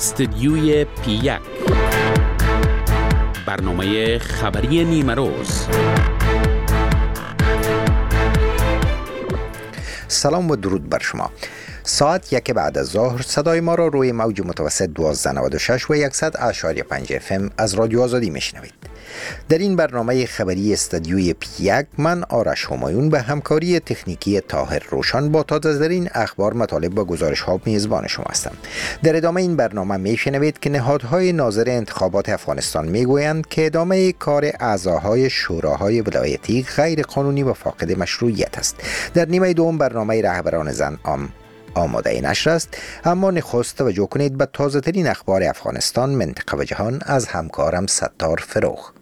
استدیوی پی1 برنامه خبری نیمه روز. سلام و درود بر شما. ساعت 1 بعد از ظهر صدای ما را روی موج متوسط 1296 و 100.5 FM از رادیو آزادی میشنوید. در این برنامه خبری استدیوی پی1 من آرش همایون به همکاری تکنیکی طاهر روشن با تازه‌ترین اخبار، مطالب و گزارش‌ها میزبان شما هستم. در ادامه این برنامه میشنوید که نهادهای ناظر انتخابات افغانستان میگویند که ادامه کار اعضاهای شوراهای ولایتی غیر قانونی و فاقد مشروعیت است. در نیمه دوم برنامه رهبران زن آماده نشر است، اما نخست توجه کنید به تازه‌ترین اخبار افغانستان، منطقه و جهان از همکارم ستار فروخ.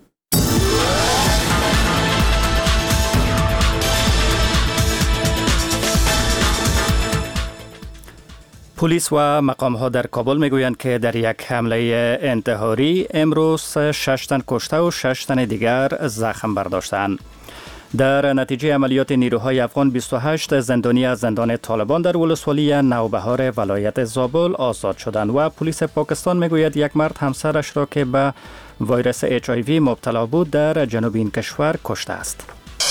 پلیس و مقام‌ها در کابل میگویند که در یک حمله انتحاری امروز 6 تن کشته و 6 تن دیگر زخم برداشتند. در نتیجه عملیات نیروهای افغان 28 زندانی از زندان طالبان در ولسوالی نوبهار ولایت زابل آزاد شدند و پلیس پاکستان میگوید یک مرد همسرش را که به ویروس HIV مبتلا بود در جنوب این کشور کشته است.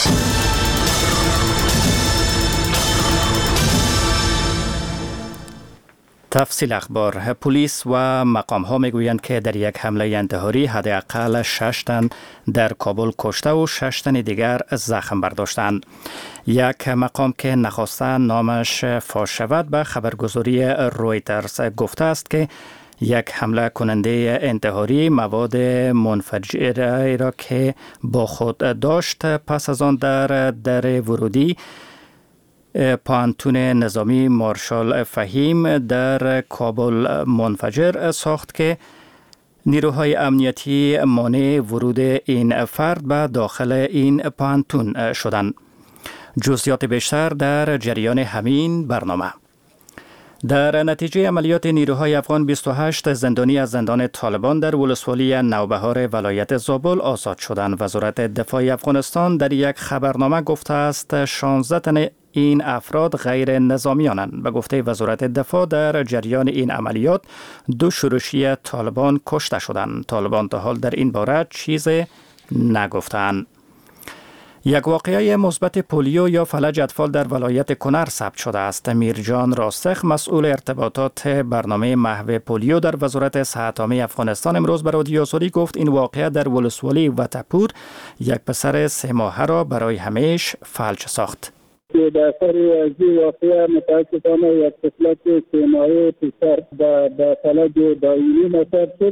تفصیل اخبار. پلیس و مقام ها میگویند که در یک حمله انتحاری حداقل 6 تن در کابل کشته و 6 تن دیگر زخم برداشتند. یک مقام که نخواسته نامش فاش شود به خبرگزاری رویترز گفته است که یک حمله کننده انتحاری مواد منفجره را که با خود داشت پس از آن در ورودی پانتون نظامی مارشال فهیم در کابل منفجر ساخت که نیروهای امنیتی مانع ورود این فرد به داخل این پانتون شدند. جزئیات بیشتر در جریان همین برنامه. در نتیجه عملیات نیروهای افغان 28 زندانی از زندان طالبان در ولسوالی نوبهار ولایت زابل آزاد شدند. وزارت دفاع افغانستان در یک خبرنامه گفته است 16 تن این افراد غیر نظامیانند. به گفته وزارت دفاع در جریان این عملیات 2 شورشی طالبان کشته شدند. طالبان تا حال در این باره چیزی نگفتند. یک واقعه مثبت پولیو یا فلج اطفال در ولایت کنر ثبت شده است. میرجان راسخ، مسئول ارتباطات برنامه محو پولیو در وزارت صحت عامه افغانستان، امروز به رادیو آزادی گفت این واقعه در ولسوالی وطپور یک پسر 3 ماهه را برای همیشه فلج ساخت. در اثر از این واقعه متاسفانه یک طفلک 3 ماهه پسر به فلج دائمی مصاب شد.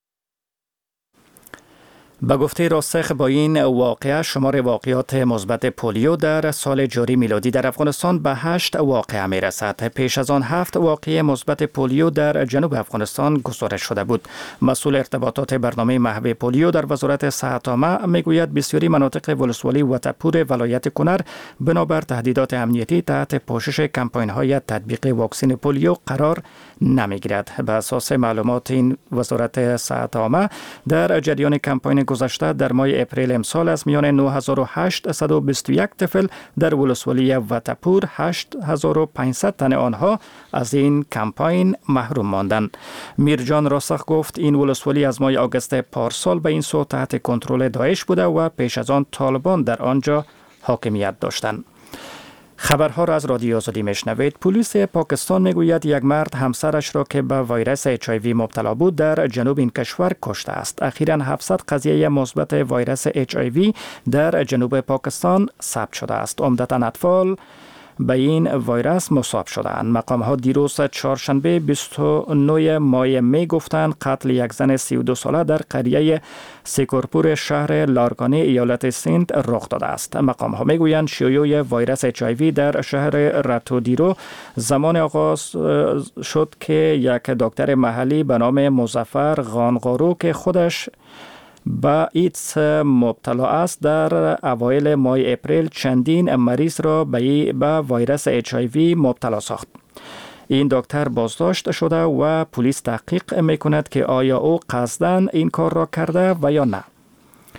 به گفته راسخ با این واقعه شمار واقعات مثبت پولیو در سال جاری میلادی در افغانستان به 8 واقعه می رسد. پیش از آن 7 واقعه مثبت پولیو در جنوب افغانستان گزارش شده بود. مسئول ارتباطات برنامه محو پولیو در وزارت صحت عامه میگوید بسیاری مناطق ولسوالی وطپور ولایت کنر بنابر تهدیدات امنیتی تحت پوشش کمپاین‌های تطبیق واکسن پولیو قرار نمیگیرد. به اساس معلومات این وزارت صحت عامه در جریان کمپاین گذشته در ماه اپریل امسال از میان 9821 طفل در ولسوالی وطپور 8500 تن آنها از این کمپاین محروم ماندند. میرجان راسخ گفت این ولسوالی از ماه آگوست پارسال به این سو تحت کنترل داعش بوده و پیش از آن طالبان در آنجا حاکمیت داشتند. خبرها را از رادیو آزادی میشنوید. پلیس پاکستان میگوید یک مرد همسرش را که به ویروس HIV مبتلا بود در جنوب این کشور کشته است. اخیراً 700 قضیه مثبت ویروس HIV در جنوب پاکستان ثبت شده است. عمدتاً اطفال به این ویروس مصاب شدند. مقام‌ها دیروز چهارشنبه 29 مای می گفتند قتل یک زن 32 ساله در قریه سیکورپور شهر لارکانی ایالت سند رخ داده است. مقام‌ها میگویند شیوع ویروس HIV در شهر رتودیرو زمان آغاز شد که یک دکتر محلی به نام مظفر غانقارو که خودش با ایدز مبتلا است در اوایل ماه اپریل چندین مریض را به ویروس HIV مبتلا ساخت. این دکتر بازداشت شده و پلیس تحقیق میکند که آیا او قصداً این کار را کرده و یا نه.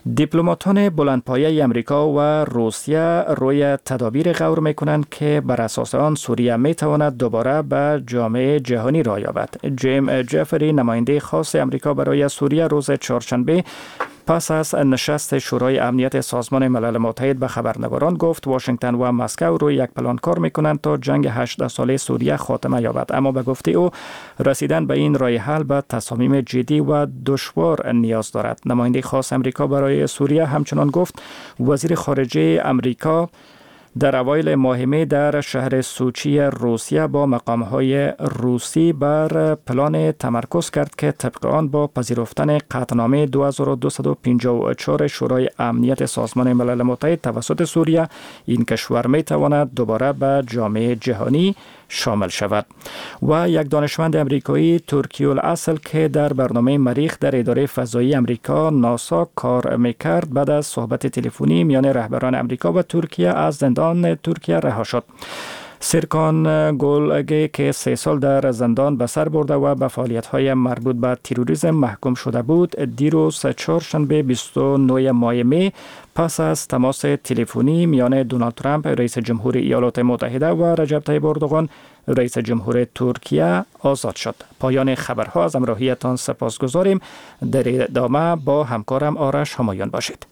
دیپلماتان بلندپایه امریکا و روسیه روی تدابیر غور میکنند که بر اساس آن سوریه میتواند دوباره به جامعه جهانی راه یابد. جیم جفری، نماینده خاص امریکا برای سوریه، روز چهارشنبه پس از نشست شورای امنیت سازمان ملل متحد به خبرنگاران گفت واشنگتن و مسکو روی یک پلان کار میکنند تا جنگ 18 ساله سوریه خاتمه یابد، اما به گفته او رسیدن به این راه حل به تصامیم جدی و دشوار نیاز دارد. نماینده خاص امریکا برای سوریه همچنان گفت وزیر خارجه امریکا در اوایل ماه می در شهر سوچی روسیه با مقام‌های روسی بر پلان تمرکز کرد که طبق آن با پذیرفتن قطعنامه 2254 شورای امنیت سازمان ملل متحد توسط سوریه این کشور می تواند دوباره به جامعه جهانی شامل شود. و یک دانشمند امریکایی ترکی الاصل که در برنامه مریخ در اداره فضایی امریکا ناسا کار میکرد بعد از صحبت تلفنی میان رهبران امریکا و ترکیه از زندان ترکیه رها شد. سرکان گولگی که 3 سال در زندان به سر برده و به فعالیت‌های مربوط به تروریسم محکوم شده بود، دیروز چهارشنبه 29 ماه می پس از تماس تلفنی میان دونالد ترامپ رئیس جمهور ایالات متحده و رجب طیب اردوغان رئیس جمهور ترکیه آزاد شد. پایان خبرها، از همراهیتان سپاسگزاریم. در ادامه با همکارم آرش همایون باشید.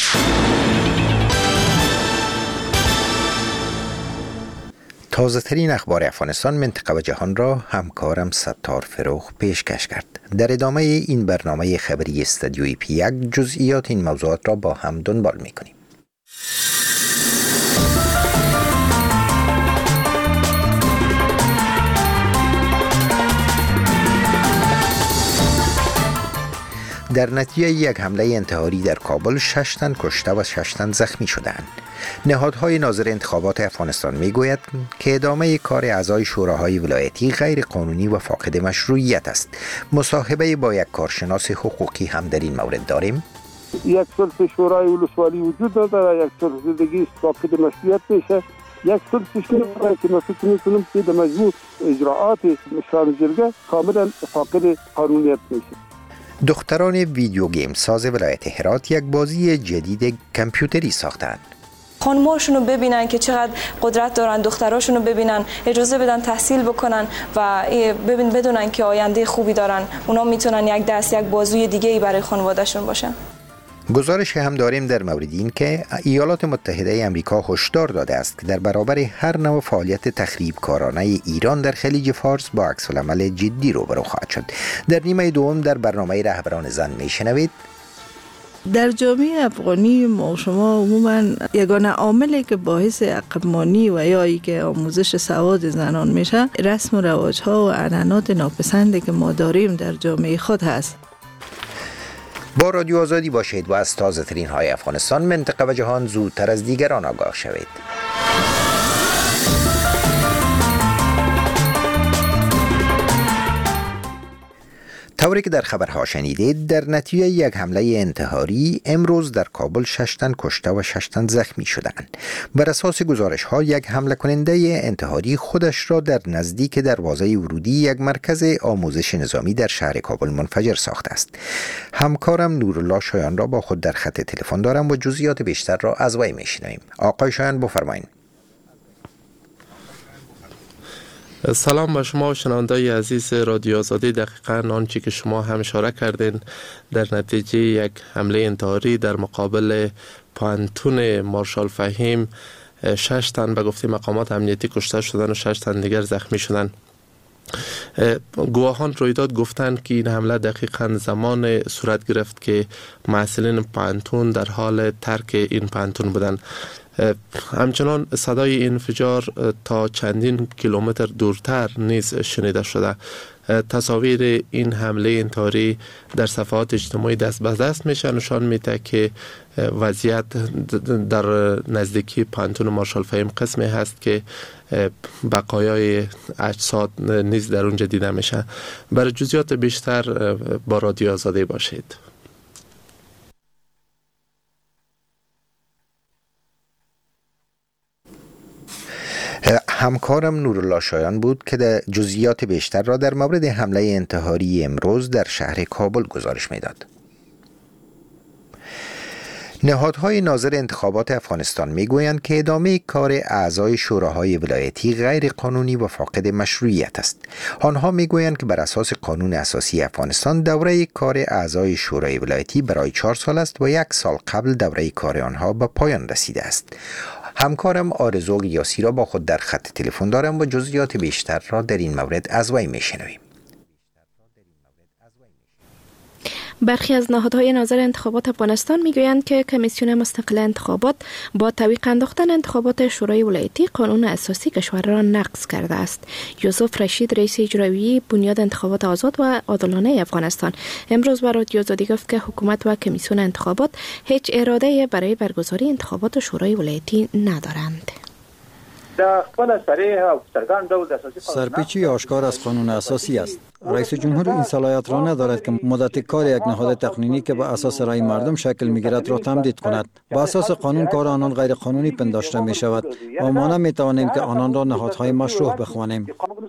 تازه ترین اخبار افغانستان، منطقه و جهان را همکارم ستار فروغ پیشکش کرد. در ادامه این برنامه خبری استودیوی پی 1 جزئیات این موضوعات را با هم دنبال می‌کنیم. در نتیجه یک حمله انتحاری در کابل 6 تن کشته و 6 تن زخمی شدند. نهادهای ناظر انتخابات افغانستان میگوید که ادامه کار اعضای شوراهای ولایتی غیر قانونی و فاقد مشروعیت است. مصاحبه با یک کارشناس حقوقی هم در این مورد داریم. یک صلح شورای ولسوالی وجود نداره، یک صلح دیگه فاقد مشروعیت میشه، یک صلح شورای که ما فکر می‌کنیم که در مجموع اجراءات مشران جرگه کاملا فاقد قانونیت میشه. دختران ویدیو گیم ساز ولایت هرات یک بازی جدید کامپیوتری ساختند. خانم‌هاشون رو ببینن که چقدر قدرت دارن، دختراشون رو ببینن، اجازه بدن تحصیل بکنن و بدونن که آینده خوبی دارن. اونا میتونن یک دست، یک بازوی دیگه‌ای برای خانواده‌شون باشن. گزارش هم داریم در مورد این که ایالات متحده آمریکا هشدار داده است که در برابر هر نوع فعالیت تخریبکارانه ایران در خلیج فارس با عکس‌العمل جدی روبرو خواهد شد. در نیمه دوم در برنامه رهبران زن میشنوید. در جامعه افغانی ما شما عموما یگانه عاملی که باعث عقب‌مانی و یا ای که آموزش سواد زنان میشه رسم و رواج‌ها و عنعنات ناپسندی که ما داریم در جامعه خود هست. با رادیو آزادی باشید و از تازه ترین های افغانستان، منطقه و جهان زودتر از دیگران آگاه شوید. طوری که در خبرها شنیدید، در نتیجه یک حمله انتحاری امروز در کابل 6 تن کشته و 6 تن زخمی شدند. بر اساس گزارش ها یک حمله کننده انتحاری خودش را در نزدیک دروازه ورودی یک مرکز آموزش نظامی در شهر کابل منفجر ساخته است. همکارم نورالله شایان را با خود در خط تلفن دارم و جزئیات بیشتر را از وی میشنویم. آقای شایان بفرمایید. سلام به شما شنوندگان عزیز رادیو آزادی. دقیقاً آنچه که شما هم اشاره کردین، در نتیجه یک حمله انتحاری در مقابل پانتون مارشال فهیم 6 تن به گفته مقامات امنیتی کشته شدند و 6 تن دیگر زخمی شدند. گواهان رویداد گفتند که این حمله دقیقاً زمان صورت گرفت که مسئولین پانتون در حال ترک این پانتون بودند. همچنان صدای انفجار تا چندین کیلومتر دورتر نیز شنیده شده. تصاویر این حمله انتحاری در صفحات اجتماعی دست به دست میشه، نشان میده که وضعیت در نزدیکی پانتون مارشال فهیم قسمی هست که بقایای اجساد نیز در اونجا دیده میشه. برای جزئیات بیشتر با رادیو آزادی باشید. همکارم نورالله شایان بود که در جزئیات بیشتر را در مورد حمله انتحاری امروز در شهر کابل گزارش میداد. نهادهای ناظر انتخابات افغانستان میگویند که ادامه کار اعضای شوراهای ولایتی غیر قانونی و فاقد مشروعیت است. آنها میگویند که بر اساس قانون اساسی افغانستان دوره کار اعضای شورای ولایتی برای 4 سال است و 1 سال قبل دوره کار آنها به پایان رسیده است. همکارم آرزو قیاسی را با خود در خط تلفن دارم و جزئیات بیشتر را در این مورد از وی میشنویم. برخی از نهادهای ناظر انتخابات افغانستان میگویند که کمیسیون مستقل انتخابات با تعویق انداختن انتخابات شورای ولایتی قانون اساسی کشور را نقض کرده است. یوسف رشید رئیس اجرایی بنیاد انتخابات آزاد و عادلانه افغانستان امروز به رادیو آزادی گفت که حکومت و کمیسیون انتخابات هیچ اراده برای برگزاری انتخابات شورای ولایتی ندارند. سرپیچی آشکار از قانون اساسی است. رئیس جمهور این صلاحیت را ندارد که مدت کار یک نهاد تقنینی که به اساس رأی مردم شکل می‌گیرد را تمدید کند. با اساس قانون کار آنان غیر قانونی پنداشته می شود و ما نمی‌توانیم که آنان را نهادهای مشروع بخوانیم.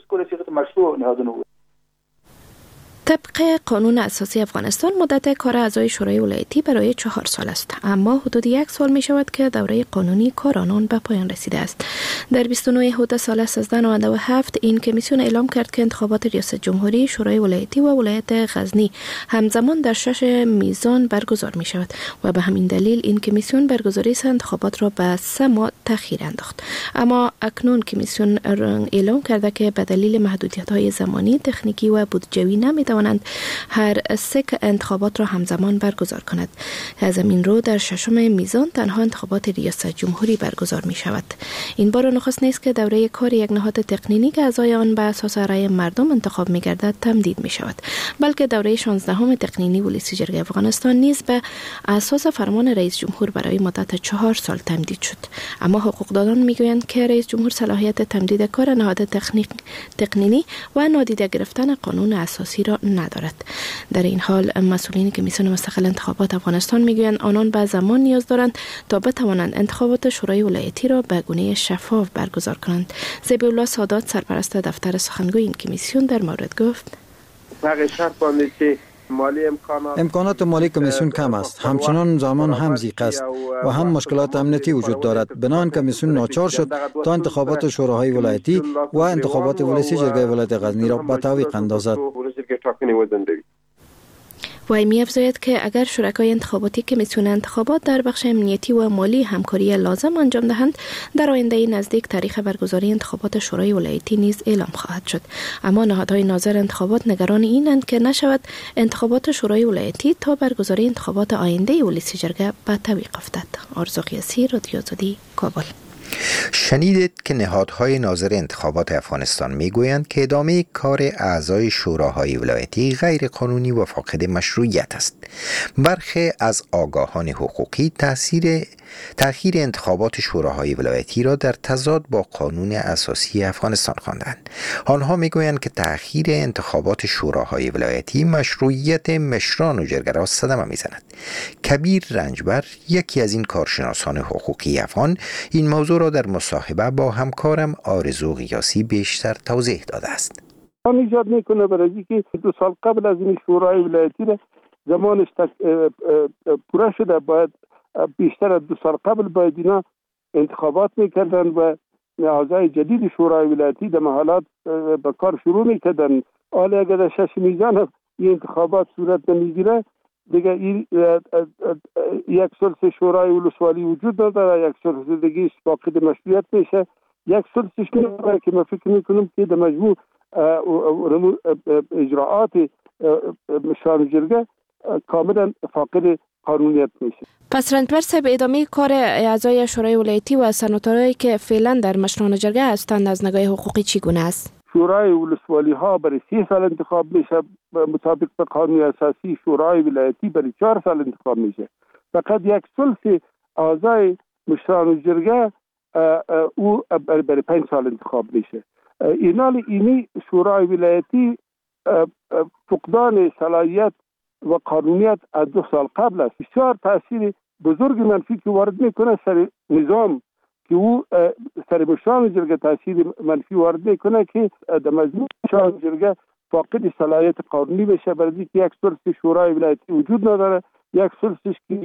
طبق قانون اساسی افغانستان مدت کار اعضای شورای ولایتی برای 4 سال است، اما حدود 1 سال می شود که دوره قانونی کار آنان به پایان رسیده است. در 29 حدود سال 1397 این کمیسیون اعلام کرد که انتخابات ریاست جمهوری، شورای ولایتی و ولایت غزنی همزمان در 6 میزان برگزار می شود و به همین دلیل این کمیسیون برگزاری انتخابات را به 3 ماه تأخیر انداخت. اما اکنون کمیسیون اعلام کرده که به دلیل محدودیت‌های زمانی، تکنیکی و بودجه‌ای نمی‌تواند هر 3 انتخابات را همزمان برگزار کند. از این رو در 6 میزان تنها انتخابات ریاست جمهوری برگزار می شود. این بار نخست نیست که دوره کار یک نهاد تقنینی که اعضای آن به اساس رأی مردم انتخاب می گردد تمدید می شود، بلکه دوره 16 تقنینی ولسی جرگه افغانستان نیز به اساس فرمان رئیس جمهور برای مدت 4 سال تمدید شد. اما حقوقدانان می گویند که رئیس جمهور صلاحیت تمدید کار نهاد تقنینی و نادیده گرفتن قانون اساسی را ندارد. در این حال مسئولین کمیسیون مستقل انتخابات افغانستان میگویند آنان به زمان نیاز دارند تا بتوانند انتخابات شورای ولایتی را به گونه شفاف برگزار کنند. ذبیح الله سادات سرپرست دفتر سخنگوی این کمیسیون در مورد گفت: امکانات مالی کمیسیون کم است، همچنان زمان هم ضیق است و هم مشکلات امنیتی وجود دارد. بنابراین کمیسیون ناچار شد تا انتخابات شوراهای ولایتی و انتخابات ولسی جرگه ولایت غزنی را به تعویق اندازد. وی می‌افزاید که اگر شرکای انتخاباتی کمیسیون انتخابات در بخش امنیتی و مالی همکاری لازم انجام دهند، در آینده نزدیک تاریخ برگزاری انتخابات شورای ولایتی نیز اعلام خواهد شد. اما نهادهای ناظر انتخابات نگران اینند که نشود انتخابات شورای ولایتی تا برگزاری انتخابات آینده ولسی جرگه به تعویق افتد. آرزو قیاسی، رادیو آزادی، کابل. شنیدید که نهادهای ناظر انتخابات افغانستان میگویند که ادامه کار اعضای شوراهای ولایتی غیر قانونی و فاقد مشروعیت است. برخی از آگاهان حقوقی تأخیر انتخابات شوراهای ولایتی را در تضاد با قانون اساسی افغانستان خواندند. آنها میگویند که تأخیر انتخابات شوراهای ولایتی مشروعیت مشران و جرگه را صدمه میزند. کبیر رنجبر، یکی از این کارشناسان حقوقی افغان، این موضوع را در مصاحبه با همکارم آرزو قیاسی بیشتر توضیح داده است. آن ایجاد میکنه برای اینکه 2 سال قبل از این شورای ولایتی زمانش پوره شده، باید بیشتر از 2 سال قبل باید اینا انتخابات میکردن و اعضای جدید شورای ولایتی در محلات به کار شروع میکردن. حالا اگر در 6 میزان این انتخابات صورت نمیگیره، دیگه این 1 ثلث شورای ولسوالی وجود نداره، 1 ثلث دیگه فاقد مشروعیت میشه، 1 ثلثش میشه که من فکر میکنم که در مجموع اجراعات مشران جرگه کاملا فاقد قانونیت میشه. پس رنجبر صاحب، ادامه کار اعضای شورای ولایتی و سناتورایی که فعلا در مشران جرگه هستند از نگاه حقوقی چگونه است؟ شورای ولسوالی ها برای 3 سال انتخاب میشه، مطابق به قانون اساسی شورای ولایتی برای 4 سال انتخاب میشه. فقط 1 ثلث اعضای مشران جرگه او برای 5 سال انتخاب میشه. اینی شورای ولایتی فقدان صلاحیت و قانونیت از 2 سال قبل است. بسیار تاثیر بزرگ منفی که وارد میکنه سر نظام که او سر مشران جرگه تاثیر منفی وارد میکنه که در مجموع مشران جرگه فاقد صلاحیت قانونی بشه، برای اینکه 1 ثلث شورای ولایتی وجود نداره، 1 ثلثش که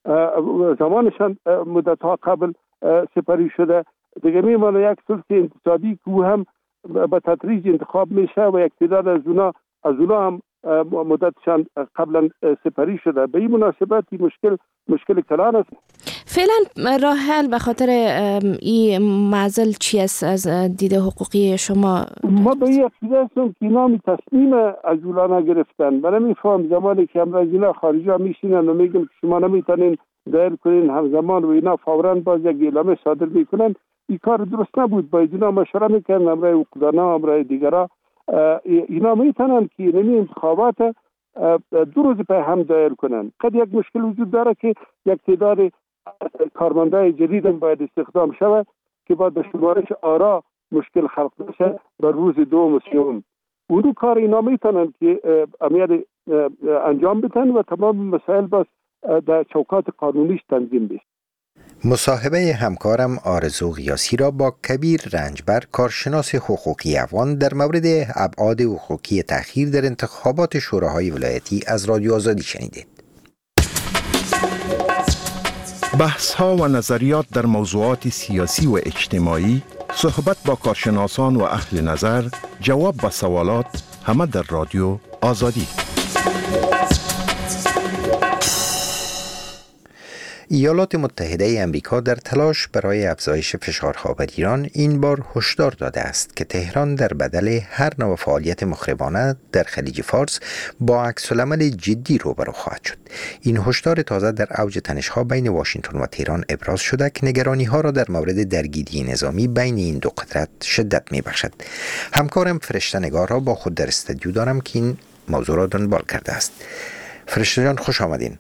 زمانشان مدت ها قبل سپری شده. دیگه میمونه یک سلطه انتصابی که او هم به تدریج انتخاب میشه و یک تعداد از اونا هم مدتشان قبلا سپری شده. به این مناسبت مشکل کلان است. فعلا راه حل به خاطر این معزل چی است از دید حقوقی شما؟ ما به این عقیده هستم که اینا تصمیم از اونا نگرفتن. من نمیفهم زمانی که امروز اینا خارجی ها میشینن و میگن که شما نمیتونین دایر کنین همزمان و اینا فوراً باز یک اعلامیه صادر میکنن، این کار درست نبود. باید اینا مشوره میکنن امرای وکلانه امرای دیگرها. اینا میتونن که نمی انتخابات 2 روز پای هم دایر کنن. قد یک مشکل وجود داره که یک تعداد کارمندای جدید هم باید استخدام شود که بعد به شمارش آرا مشکل خلق بشه بر روز 2 و 3. اونو کار اینا میتونن که عملیات انجام بدن و تمام مسائل بس در چوکات قانونیش تنظیم بشه. مصاحبه همکارم آرزو غیاسی را با کبیر رنجبر، کارشناس حقوقی افغان، در مورد ابعاد حقوقی تأخیر در انتخابات شوراهای ولایتی از رادیو آزادی شنیدید. بحث‌ها و نظریات در موضوعات سیاسی و اجتماعی، صحبت با کارشناسان و اهل نظر، جواب به سوالات، همه در رادیو آزادی. ایالات متحده امریکا در تلاش برای افزایش فشارها بر ایران این بار هشدار داده است که تهران در بدل هر نوع فعالیت مخربانه در خلیج فارس با عکس‌العمل جدی روبرو خواهد شد. این هشدار تازه در اوج تنش‌ها بین واشنگتن و تهران ابراز شده که نگرانی‌ها را در مورد درگیری نظامی بین این دو قدرت شدت می‌بخشد. همکارم فرشته نگار را با خود در استودیو دارم که این موضوع را دنبال کرده است. فرشته جان، خوش آمدین.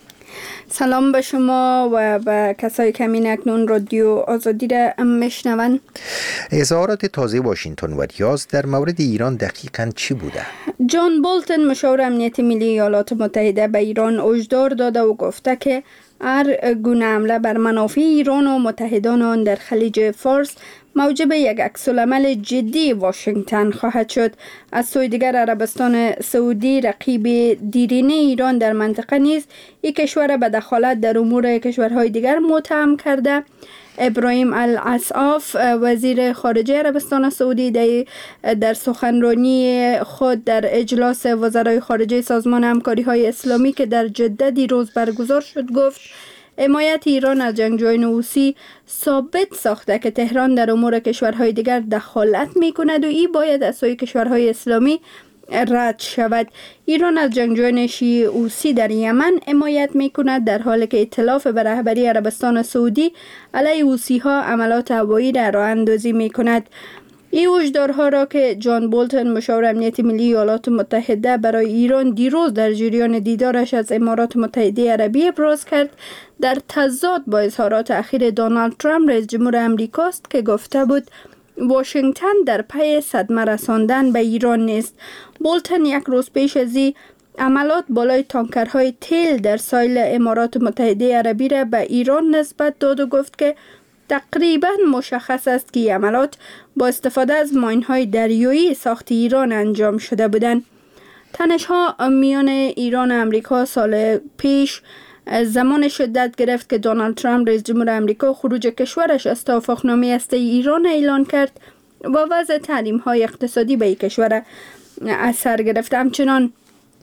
سلام به شما و به کسایی که همین اکنون رادیو آزادی را میشنون. اظهارات تازه واشنگتن و ریاض در مورد ایران دقیقاً چی بوده؟ جان بولتن مشاور امنیت ملی ایالات متحده به ایران هشدار داده و گفته که هر گونه حمله بر منافع ایران و متحدان آن در خلیج فارس موجب یک عکس‌العمل جدی واشنگتن خواهد شد. از سوی دیگر عربستان سعودی، رقیب دیرینه ایران در منطقه نیز یک کشور به دخالت در امور کشورهای دیگر متهم کرده. ابراهیم العصاف، وزیر خارجه عربستان سعودی، در سخنرانی خود در اجلاس وزرای خارجه سازمان همکاری‌های اسلامی که در جده دیروز برگزار شد گفت حمایت ایران از جنگجویان حوثی ثابت ساخته که تهران در امور کشورهای دیگر دخالت می‌کند و این باید از سوی کشورهای اسلامی رد شود. ایران از جنگجویان شیعه حوثی در یمن حمایت می‌کند در حالی که ائتلاف به رهبری عربستان سعودی علیه حوثی‌ها عملیات هوایی را راه اندازی می‌کند. این هشدارها را که جان بولتن مشاور امنیت ملی ایالات متحده برای ایران دیروز در جریان دیدارش از امارات متحده عربی ابراز کرد، در تضاد با اظهارات اخیر دونالد ترامپ رئیس جمهور امریکا است که گفته بود واشنگتن در پی صدمه رساندن به ایران نیست. بولتن یک روز پیش از این عملیات بالای تانکرهای تیل در ساحل امارات متحده عربی را به ایران نسبت داد و گفت که تقریبا مشخص است که این عملیات با استفاده از ماین‌های دریایی ساخت ایران انجام شده بودند. تنش‌ها میان ایران و امریکا سال پیش زمان شدت گرفت که دونالد ترامپ رئیس جمهور امریکا خروج کشورش از توافقنامه هسته ایران اعلان کرد و وضع تحریم‌های اقتصادی به این کشور اثر گرفت. همچنان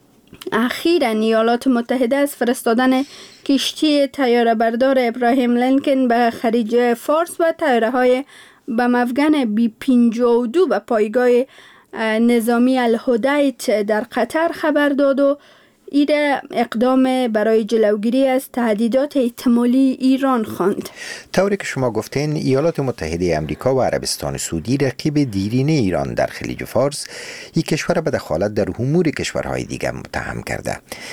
اخیراً ایالات متحده از فرستادن کشتی طیاره بردار ابراهیم لینکن به خلیج فارس و طیاره‌های به مفگن B-52 به پایگاه نظامی الهدیت در قطر خبر داد و این اقدام برای جلوگیری از تهدیدات احتمالی ایران خواند. طوری که شما گفتین، ایالات متحده امریکا و عربستان سعودی رقیب دیرینه ایران در خلیج فارس، یک کشور به دخالت در امور کشورهای دیگر متهم کرده.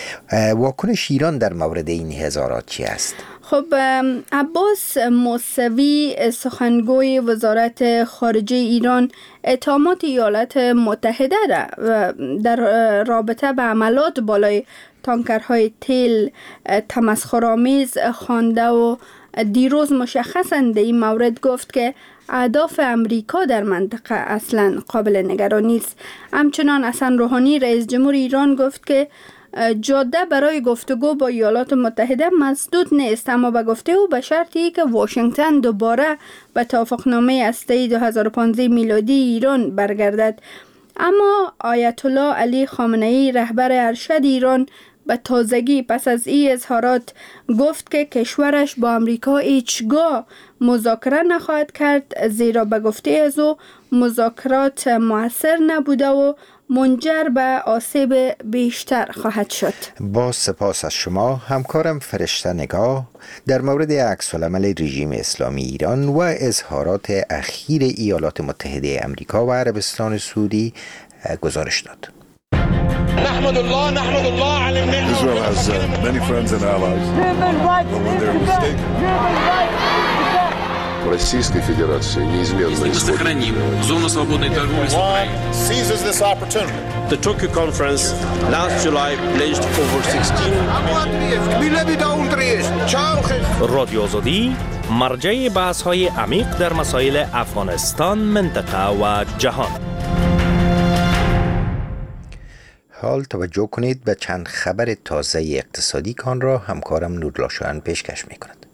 واکنش ایران در مورد این اظهارات چی است؟ خب، عباس موسوی سخنگوی وزارت خارجه ایران اتهامات ایالات متحده را در رابطه به عملیات بالای تانکرهای تیل تمسخرآمیز خوانده و دیروز مشخصاً در این مورد گفت که اهداف امریکا در منطقه اصلاً قابل نگرانی است. همچنان حسن روحانی رئیس جمهور ایران گفت که جاده برای گفتگو با ایالات متحده مسدود نیست، اما به گفته او به شرطی که واشنگتن دوباره به توافقنامه هسته‌ای 2015 میلادی ایران برگردد. اما آیت الله علی خامنه ای رهبر ارشد ایران به تازگی پس از این اظهارات گفت که کشورش با امریکا هیچگاه مذاکره نخواهد کرد، زیرا به گفته از او مذاکرات مؤثر نبوده و منجر به آسیب بیشتر خواهد شد. با سپاس از شما همکارم فرشته نگاه در مورد عکس‌العمل رژیم اسلامی ایران و اظهارات اخیر ایالات متحده امریکا و عربستان سعودی گزارش داد. نحمد الله على النعمة. Israel has many friends and allies. But when they're mistaken. Российской Федерации неизменно сохраним зону свободной торговли с Украиной. Seizes this opportunity. The Tokyo conference last July pledged over 16 رادیو آزادی مرجع بحث‌های عمیق در مسائل افغانستان، منطقه و جهان. حال توجه کنید به چند خبر تازه اقتصادی که آن را همکارم نورالله شایان پیشکش می کند.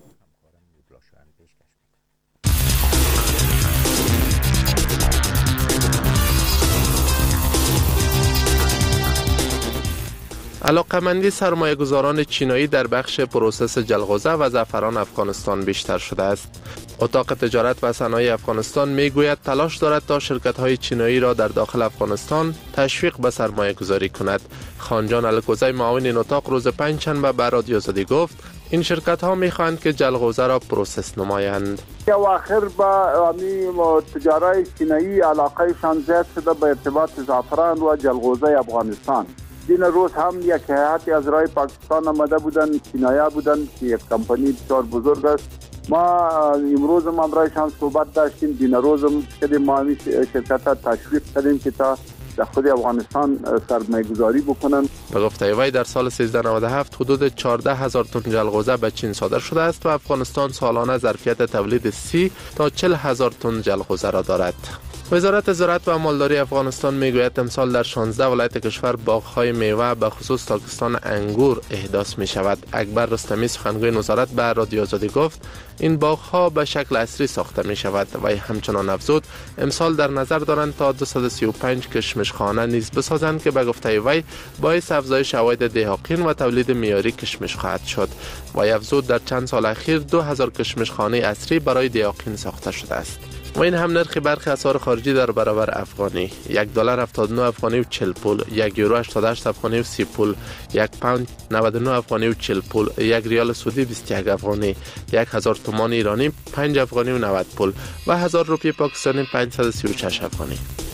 علاقه‌مندی سرمایه‌گذاران چینایی در بخش پروسس جلغوزه و زعفران افغانستان بیشتر شده است. اتاق تجارت و صنایع افغانستان میگوید تلاش دارد تا شرکت‌های چینایی را در داخل افغانستان تشویق به سرمایه‌گذاری کند. خانجان الکوزی معاون این اتاق روز پنجشنبه به رادیو آزادی گفت این شرکت‌ها می‌خواهند که جلغوزه را پروسس نمایند. اواخر با تجارای چینایی علاقه‌شان زیاد شده به ارتباط زعفران و جلغوزه افغانستان. این روز هم یک هیئتی از رای پاکستان آمده بودن، چینایی بودن که یک کمپانی بسیار بزرگ است. ما امروز هم امرایشان صحبت داشتیم، این روز هم کدیم ما همی شرکت ها تشویق کردیم که تا در خود افغانستان سرمایه گذاری بکنن. به گفته وی در سال 1397 حدود 14,000 تن جلغوزه به چین صادر شده است و افغانستان سالانه ظرفیت تولید 30 تا 40,000 تن جلغوزه را دارد. وزارت زراعت و مالداری افغانستان میگوید امسال در 16 ولایت کشور باغ‌های میوه به خصوص تاکستان انگور احداث می شود. اکبر رستمی سخنگوی وزارت به رادیو آزادی گفت این باغ‌ها به شکل عصری ساخته می شود و همچنان افزود امسال در نظر دارند تا 235 کشمشخانه نیز بسازند که به گفته وی باعث افزایش عواید دهاقین و تولید معیاری کشمش خواهد شد. و افزود در چند سال اخیر 2000 کشمشخانه عصری برای دهاقین ساخته شده است. و این هم نرخ برخی اسعار خارجی در برابر افغانی: $1 79 افغانی و 40 پول، $1 88 افغانی و 30 پول، $1 پوند 99 افغانی و 40 پول، $1 ریال سعودی 21 افغانی، 1000 تومان ایرانی 5 افغانی و 90 پول و 1000 روپیه پاکستانی 536 افغانی.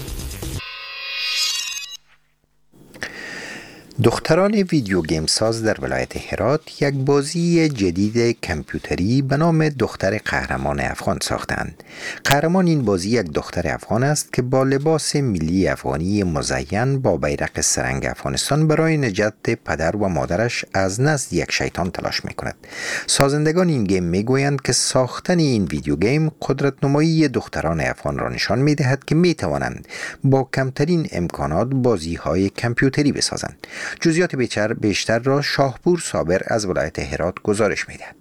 دختران ویدیو گیم ساز در ولایت هرات یک بازی جدید کامپیوتری به نام دختر قهرمان افغان ساختند. قهرمان این بازی یک دختر افغان است که با لباس ملی افغانی مزین با بیرق سرنگ افغانستان برای نجات پدر و مادرش از نزد یک شیطان تلاش می‌کند. سازندگان این گیم میگویند که ساختن این ویدیو گیم قدرت نمایی دختران افغان را نشان می‌دهد که می‌توانند با کمترین امکانات بازی‌های کامپیوتری بسازند. جزئیات بیشتر را شاهپور صابر از ولایت هرات گزارش می‌دهد.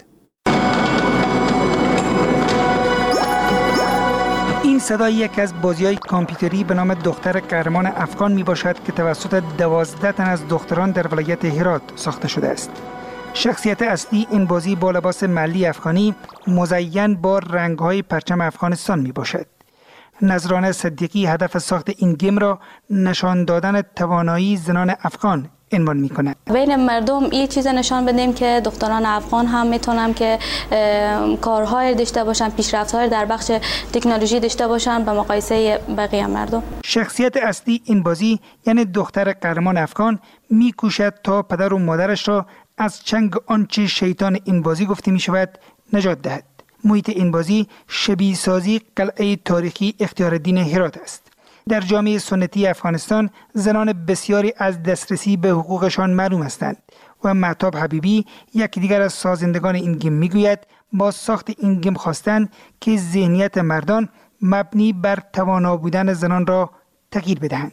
این صدای یک از بازی‌های کامپیوتری به نام دختر قهرمان افغان میباشد که توسط 12 تن از دختران در ولایت هرات ساخته شده است. شخصیت اصلی این بازی با لباس ملی افغانی مزین با رنگ‌های پرچم افغانستان میباشد. نظرانه صدیقی هدف ساخت این گیم را نشان دادن توانایی زنان افغان عنوان می‌کند. بین مردم این چیز نشان بدیم که دختران افغان هم میتونن که کارهای داشته باشن، پیشرفت‌های در بخش تکنولوژی داشته باشن به مقایسه بقیه مردم. شخصیت اصلی این بازی یعنی دختر قهرمان افغان میکوشد تا پدر و مادرش را از چنگ آنچه شیطان این بازی گفته میشود نجات دهد. محیط این بازی شبیه سازی قلعه تاریخی اختیارالدین هرات است. در جامعه سنتی افغانستان زنان بسیاری از دسترسی به حقوقشان معلوم هستند و مهتاب حبیبی یک دیگر از سازندگان این گیم میگوید با ساخت این گیم خواستند که ذهنیت مردان مبنی بر توانا بودن زنان را تغییر بدهند.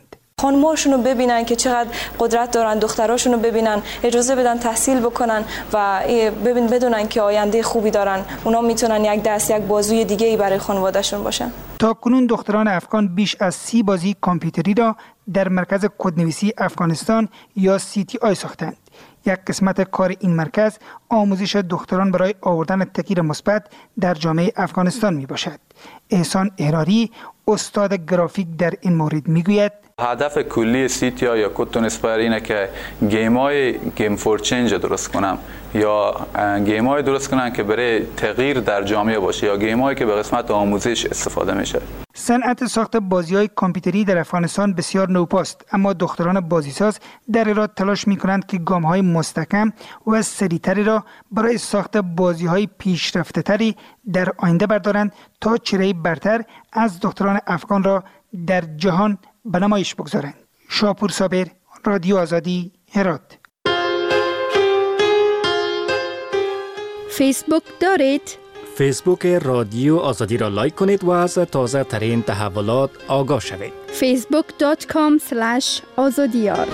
خانماشون رو ببینن که چقدر قدرت دارن، دختراشون رو ببینن، اجازه بدن تحصیل بکنن و بدونن که آینده خوبی دارن. اونا میتونن یک دست یک بازوی دیگه ای برای خانوادهشون باشن. تا کنون دختران افغان بیش از 30 بازی کامپیوتری را در مرکز کدنویسی افغانستان یا CTI ساختند. یک قسمت کار این مرکز آموزش دختران برای آوردن تغییر مثبت در جامعه افغانستان می باشد. احسان احراری استاد گرافیک در این مورد می گوید هدف کلی CTI یا کدتون اسپایر اینه که گیم فور چنج درست کنم یا گیم های درست کنم که برای تغییر در جامعه باشه یا گیم هایی که به قسمت آموزش استفاده میشه. صنعت ساخت بازی‌های کامپیوتری در افغانستان بسیار نوپاست، اما دختران بازیساز در ایران تلاش می‌کنند که گام‌های مستحکم و سریع‌تری را برای ساخت بازی‌های پیشرفته‌تری در آینده بردارند تا چهره برتر از دختران افغان را در جهان به نمایش بگذارند. شاپور صابر، رادیو آزادی، هرات. فیسبوک دارید؟ فیسبوک رادیو آزادی را لایک کنید و از تازه ترین تحولات آگاه شوید. facebook.com/azadiyar.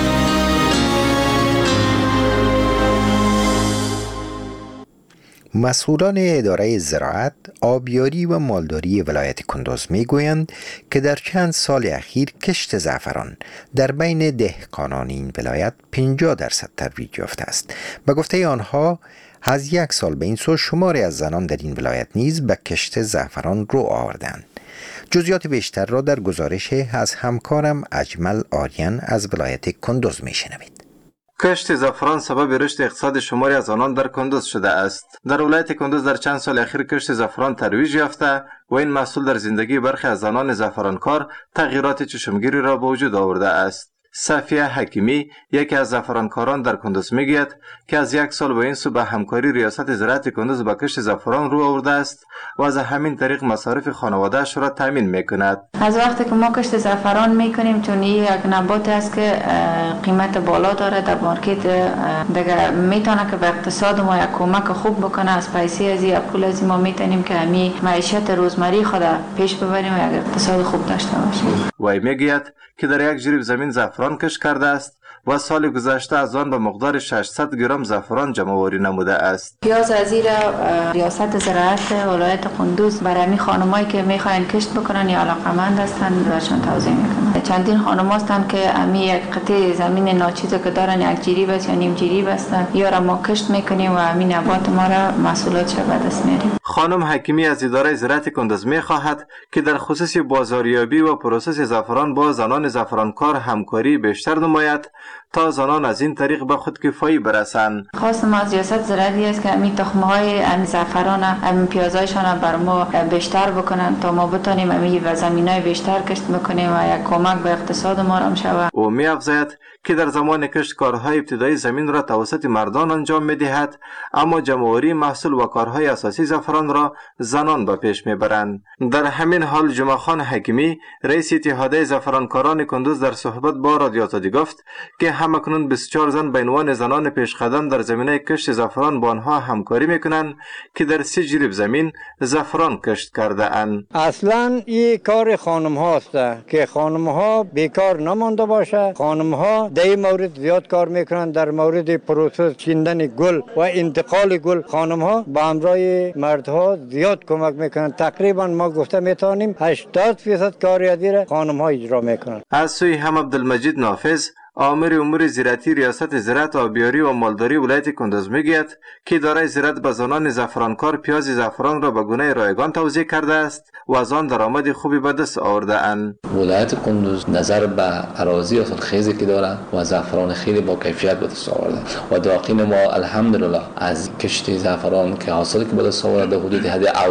مسئولان اداره زراعت، آبیاری و مالداری ولایت کندوز میگویند که در چند سال اخیر کشت زعفران در بین دهقانان این ولایت 50% ترویج یافته است. به گفته آنها از یک سال به این سو شماری از زنان در این ولایت نیز به کشت زعفران رو آوردند. جزئیات بیشتر را در گزارش از همکارم اجمل آریان از ولایت کندوز میشنوید. کشت زعفران سبب رشد اقتصاد شماری از آنان در کندوز شده است. در ولایت کندوز در چند سال اخیر کشت زعفران ترویج یافته و این محصول در زندگی برخی از زنان زعفرانکار تغییرات چشمگیری را به وجود آورده است. صفیه حکیمی یکی از زعفرانکاران در کندوز میگوید که از یک سال به این سو به همکاری ریاست زراعت کندوز به کشت زعفران رو آورده است و از همین طریق مصارف خانواده‌اش را تامین میکند. از وقتی که ما کشت زعفران میکنیم چون این یک نبات است که قیمت بالا داره در مارکت، دیگه میتونه که به اقتصاد ما یک کمک خوب بکنه. از پیسه از این پول از ما میتونیم که همین معیشت روزمره خود پیش ببریم و یک اقتصاد خوب داشته باشیم. وی میگوید که در یک جریب زمین زعفران کشت کرده است و سال گذشته از آن به مقدار 600 گرم زعفران جمع‌آوری نموده است. پیاز از این ریاست زراعت ولایت کندوز برای خانمایی که میخواین کشت بکنن یا علاقمند هستن برشون توضیح میکنم. چندین خانم هستن که امی یک قطعه زمین ناچیزه که دارن یک جریب است یا نیم جریب هستن یا را ما کشت میکنیم و همین نبات ما را محصولات به دست میاریم. خانم حکیمی از اداره زراعت کندوز میخواهد که در خصوص بازاریابی و پروسس زعفران با زنان زعفرانکار همکاری بیشتر نماید تا زنان از این طریق به خودکفایی برسند. خواستم از ریاست زراعتی است که همین تخم‌های همین زعفران همین پیازایشان بر ما بیشتر بکنن تا ما بتونیم همین و زمینای بیشتر کشت بکنیم و یک کمک به اقتصاد ما را شود. او می‌افزاید که در زمان کشت کارهای ابتدایی زمین را توسط مردان انجام می‌دهد، اما جمع‌آوری محصول و کارهای اساسی زعفران را زنان به پیش می‌برند. در همین حال جمعه خان حکیمی رئیس اتحادیه زعفرانکاران کندوز در صحبت با رادیو آزادی گفت که همکنون 24 زن به عنوان زنان پیشقدم در زمینه کشت زعفران با آنها همکاری میکنند که در 3 جریب زمین زعفران کشت کرده اند. اصلا این کار خانم هاست که خانم ها بیکار نمانده باشه. خانم ها در این مورد زیاد کار میکنن. در مورد پروسس چیندن گل و انتقال گل خانم ها با همراه مردها زیاد کمک میکنن. تقریبا ما گفته میتونیم 80% کار اداره خانم ها اجرا میکنن. از سوی هم عبدالمجید نافذ آمر امور زراعتی ریاست زراعت آبیاری و مالداری ولایت کندوز میگوید که اداره زراعت به زنان زعفرانکار پیاز زعفران را به گونه رایگان توزیع کرده است و از آن درآمد خوبی به دست آورده اند. ولایت کندوز نظر به اراضی حاصلخیزی که داره و زعفران خیلی با کیفیت به دست آورده و داخل ما الحمدلله از کشت زعفران که حاصلی که به دست آورده حدود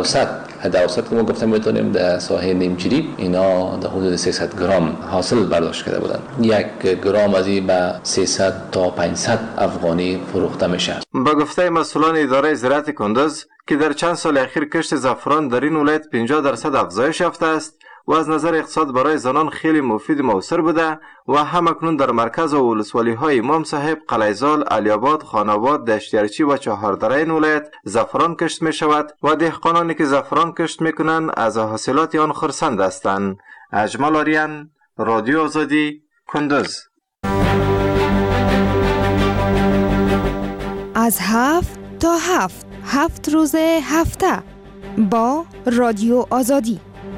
حد اوسط که ما گفتم میتونیم در ساحه نیم جریب اینا در حدود 300 گرم حاصل برداشت کرده بودن. 1 گرم از این به 300 تا 500 افغانی فروخته میشه. با گفته مسئولان اداره زراعت کندوز که در چند سال اخیر کشت زعفران در این ولایت 50% افزایش یافته است و از نظر اقتصاد برای زنان خیلی مفید موثر بوده و همکنون در مرکز و ولسوالی‌های امام صاحب، قلیزال، علی‌آباد، خان‌آباد، دشتیارچی و چهاردره این ولایت زعفران کشت می شود و دهقانانی که زعفران کشت میکنند از حاصلات آن خرسند هستند. اجمل آریان، رادیو آزادی، کندوز. از 7 تا 7 روز هفته با رادیو آزادی.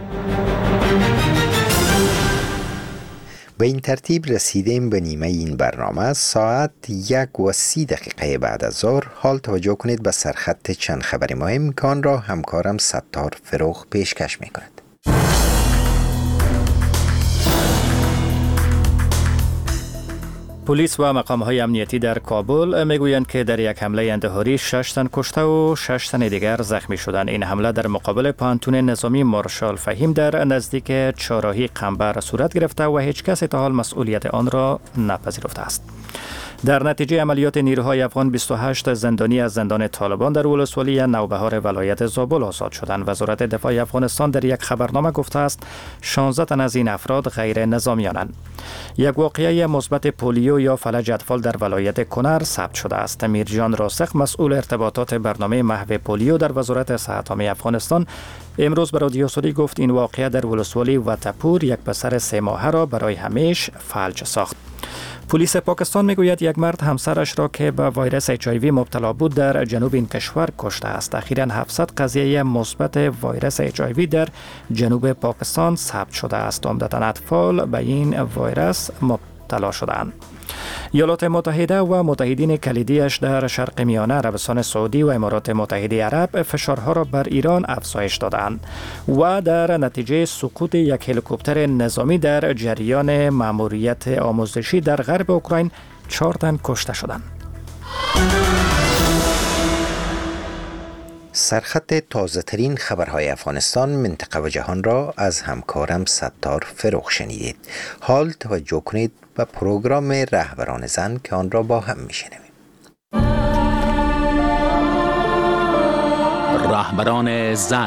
به این ترتیب رسیدیم به نیمه این برنامه. ساعت 1:30 بعد از ظهر. حال توجه کنید به سرخط چند خبر مهم که آن را همکارم ستار فروغ پیشکش می کند. پلیس و مقام‌های امنیتی در کابل میگویند که در یک حمله اندهاری 6 تن کشته و 6 تن دیگر زخمی شدند. این حمله در مقابل پانتون نظامی مارشال فهیم در نزدیک چهارراهی قنبر صورت گرفته و هیچ کس تا حال مسئولیت آن را نپذیرفته است. در نتیجه عملیات نیروهای افغان 28 زندانی از زندان طالبان در ولسوالی نوبهار ولایت زابل آزاد شدند. وزارت دفاع افغانستان در یک خبرنامه گفته است 16 تن از این افراد غیر نظامیانند. یک واقعه مثبت پولیو یا فلج اطفال در ولایت کنر ثبت شده است. میرجان راسخ مسئول ارتباطات برنامه محو پولیو در وزارت صحت عامه افغانستان امروز به رادیو آزادی گفت این واقعه در ولسوالی وطپور یک پسر 3 ماهه را برای همیشه فلج ساخت. پلیس پاکستان میگوید یک مرد همسرش را که به ویروس HIV مبتلا بود در جنوب این کشور کشته است. اخیراً 700 قضیه مثبت ویروس HIV در جنوب پاکستان ثبت شده است. عمدتاً اطفال به این ویروس مبتلا شدند. ایالات متحده و متحدین کلیدیش در شرق میانه عربستان سعودی و امارات متحده عرب فشارها را بر ایران افزایش دادند و در نتیجه سقوط یک هلیکوپتر نظامی در جریان مأموریت آموزشی در غرب اوکراین 4 تن کشته شدند. سرخط تازه ترین خبرهای افغانستان، منطقه و جهان را از همکارم ستار فروغ شنیدید. حال توجه کنید به پروگرام رهبران زن که آن را با هم میشنویم. رهبران زن.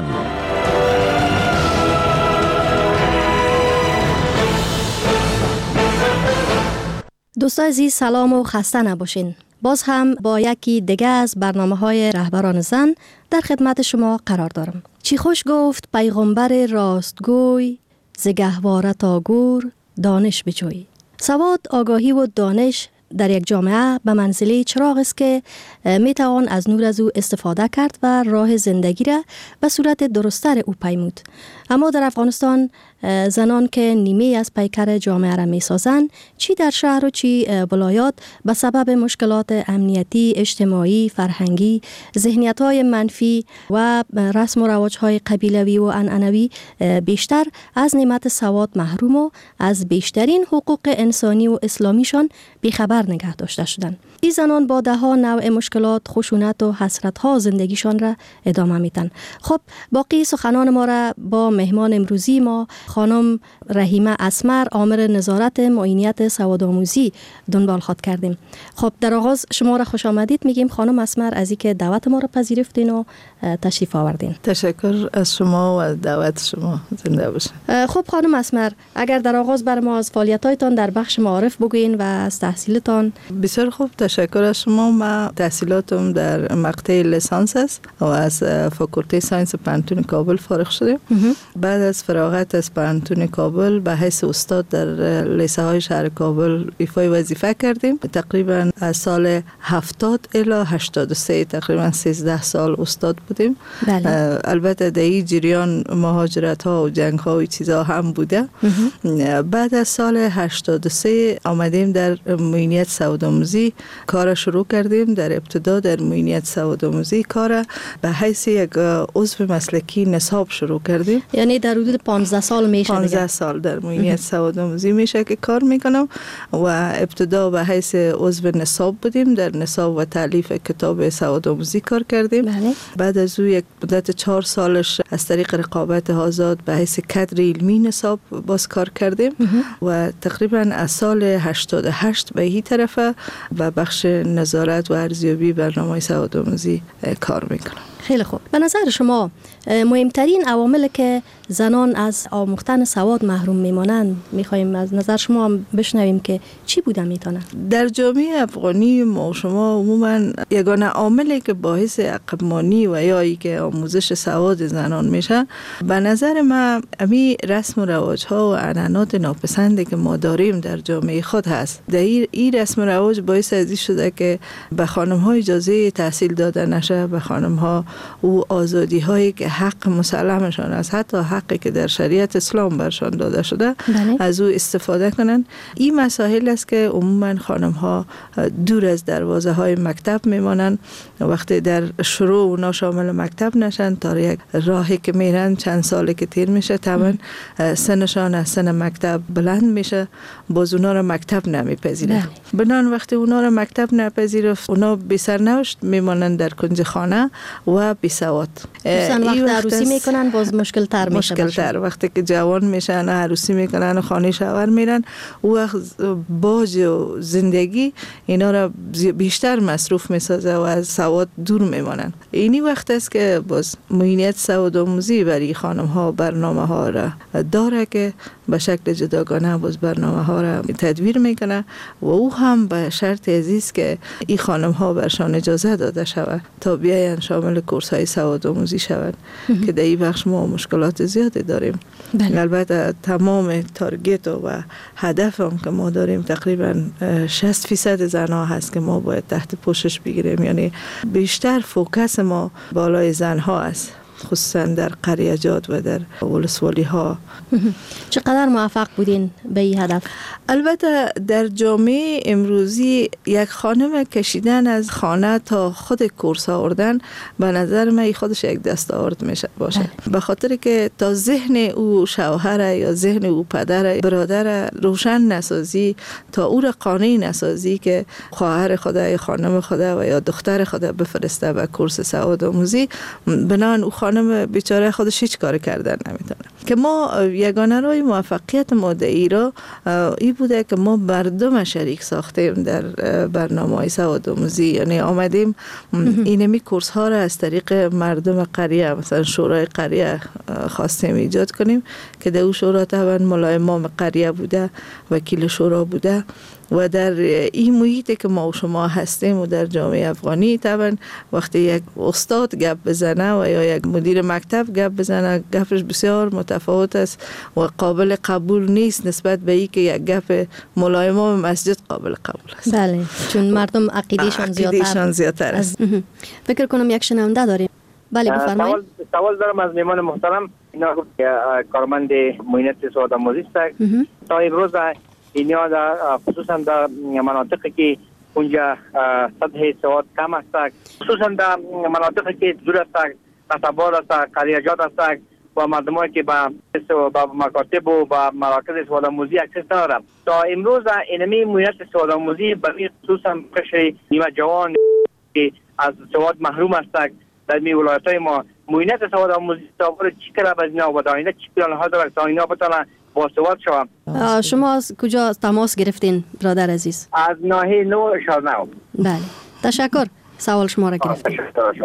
دوستان عزیز سلام و خسته نباشین. باز هم با یکی دیگه از برنامه‌های رهبران زن در خدمت شما قرار دارم. چی خوش گفت پیغمبر راستگوی، ز گهواره تا گور دانش بجوی. سواد، آگاهی و دانش در یک جامعه به منزله چراغ است که می توان از نور از او استفاده کرد و راه زندگی را به صورت درست‌تر او پیمود. اما در افغانستان زنان که نیمه از پیکر جامعه را می سازند، چی در شهر و چی ولایات، به سبب مشکلات امنیتی، اجتماعی، فرهنگی، ذهنیت‌های منفی و رسم و رواج‌های قبیلوی و عنعنوی بیشتر از نعمت سواد محروم و از بیشترین حقوق انسانی و اسلامیشان بیخبر نگه داشته شدند. این زنان با ده‌ها نوع مشکلات، خشونت و حسرت‌ها زندگیشان را ادامه میدن. خب باقی سخنان ما را با مهمان امروزی ما خانم رحیمه اسمر، آمر نظارت معینیت سوادآموزی دنبال خواد کردیم. خب در آغاز شما را خوش آمدید میگیم خانم اسمر، از اینکه دعوت ما را پذیرفتین و تشریف آوردین. تشکر از شما و دعوت شما. زنده باشین. خب خانم اسمر، اگر در آغاز بر ما از فعالیت‌هایتان در بخش معارف بگوین و از تحصیلتان. بسیار خوب، تشکر از شما. من تحصیلاتم در مقطع لیسانس است و از فاکولته ساینس پانتون کابل فارغ شدم. بعد از فراغت از پانتون کابل به حیث استاد در لیسه های شهر کابل ایفای وظیفه کردیم. تقریبا از سال 70 الی 83 تقریبا 13 سال استاد بودیم. بله. البته در این جریان مهاجرت ها و جنگ ها و چیزا هم بوده. بعد از سال 83 آمدیم در معینیت سوادآموزی کار شروع کردیم. در ابتدا در معینیت سوادآموزی کار به حیث یک عضو مسلکی نصاب شروع کردیم. یعنی در حدود 15 سال میشه. 15 سال در معینیت سوادآموزی میشه که کار میکنم و ابتدا به حیث عضو نصاب بودیم. در نصاب و تالیف کتاب سوادآموزی کار کردیم. بله. بعد از او یک مدت 4 سالش از طریق رقابت آزاد به حیث کادر علمی نصاب باز کار کردیم و تقریبا از سال 88 به این طرف و بخش نظارت و ارزیابی برنامه سوادآموزی کار میکنم. خیلی خوب. به نظر شما مهمترین عواملی که زنان از آموختن سواد محروم میمانند میخوایم از نظر شما هم بشنویم که چی بوده میتونه؟ در جامعه افغانی ما شما عموما یگانه عاملی که باعث عقب‌مانی و یا ای که آموزش سواد زنان میشه، به نظر من امی رسم و رواج ها و عنعنات ناپسندی که ما داریم در جامعه خود هست. در این رسم و رواج باعث ازی شده که به خانم ها اجازه تحصیل داده نشه، به خانم ها او آزادی هایی که حق مسلمشان است، حتی حقی که در شریعت اسلام برشان داده شده از او استفاده کنن. این مسائل است که عموما خانم ها دور از دروازه های مکتب میمانند. وقتی در شروع اونا شامل مکتب نشن، تا یک راهی که میرن چند سالی که تیر میشه طبعا سنشان از سن مکتب بلند میشه، باز اونا رو مکتب نمیپذیره. بنان وقتی اونا رو مکتب نپذیره، اونا بی سرنوشت میمانند در کنج خانه و بی سواد. وقتی عروسی میکنن باز مشکل تر میشه. مشکل تر وقتی که جوان میشن، عروسی میکنن و خانه شوهر میرن، او وقت باج و زندگی اینا را بیشتر مصروف میسازه و از سواد دور میمانن. اینی وقت است که باز معینیت سواد آموزی برای خانم ها برنامه ها را داره که به شکل جداگانه باز برنامه ها را تدویر میکنه و او هم به شرط عزیز که این خانم ها برشان اجازه داده شود تا بیاین شامل کورس های سواد آموزی شود که در این بخش ما مشکلات زیادی داریم. البته تمام تارگت و هدف هم که ما داریم تقریبا 60% زنها هست که ما باید تحت پوشش بگیریم، یعنی بیشتر فوکس ما بالای زنها است، خصوصا در قریجات و در ولسوالی ها. چقدر موفق بودین به این هدف؟ البته در جامعه امروزی یک خانم کشیدن از خانه تا خود کورس آوردن به نظر من خودش یک دستاورد میشه باشه، به خاطر که تا ذهن او شوهر یا ذهن او پدر برادر روشن نسازی، تا او را قانع نسازی که خواهر خود یا خانم خود و یا دختر خود بفرسته به کورس سواد آموزی، بنان او خانم بیچاره خودش هیچ کار کردن نمیتونه. که ما یگانه راه موفقیت ما در ایران این بوده که ما مردم شریک ساختیم در برنامه‌های سواد آموزی، یعنی آمدیم اینمی کورس ها را از طریق مردم قریه، مثلا شورای قریه خواستیم ایجاد کنیم که در او شورا طبعا مولای امام قریه بوده، وکیل شورا بوده و در این محیطی که ما و شما هستیم و در جامعه افغانی طبعا وقتی یک استاد گپ بزنه و یا یک مدیر مکتب گپ بزنه، گپش بسیار متفاوت است و قابل قبول نیست نسبت به این که یک گپ مولای امام مسجد قابل قبول است. بله، چون مردم عقیدهشان زیادتر است. فکر کنم یک شنونده داریم. بله بفرمایید. سوال دارم از میهمان محترم. اینا کارمند معینت سواد آموزی است. تا امروز اینا خصوصا در مناطقی که اونجا سطح سواد کم است، خصوصا در مناطقی که دور است، قصبات است، قریجات است و مردمایی که با مکاتب و با مراکز سواد آموزی اکسس ندارند. تا امروز اینمی معینت سواد آموزی برای خصوصا قشر نیمه جوان که از سواد محروم است در می ولایت‌های ما معینت سواد آموزی تاور چی کلا بزنا و داینه چی پلان‌ها داره تا اینا بتونه با سواد شوم. شما از کجا تماس گرفتین برادر عزیز؟ از ناحیه نو شارنو. بله، تشکر. سوال شما را گرفتیم.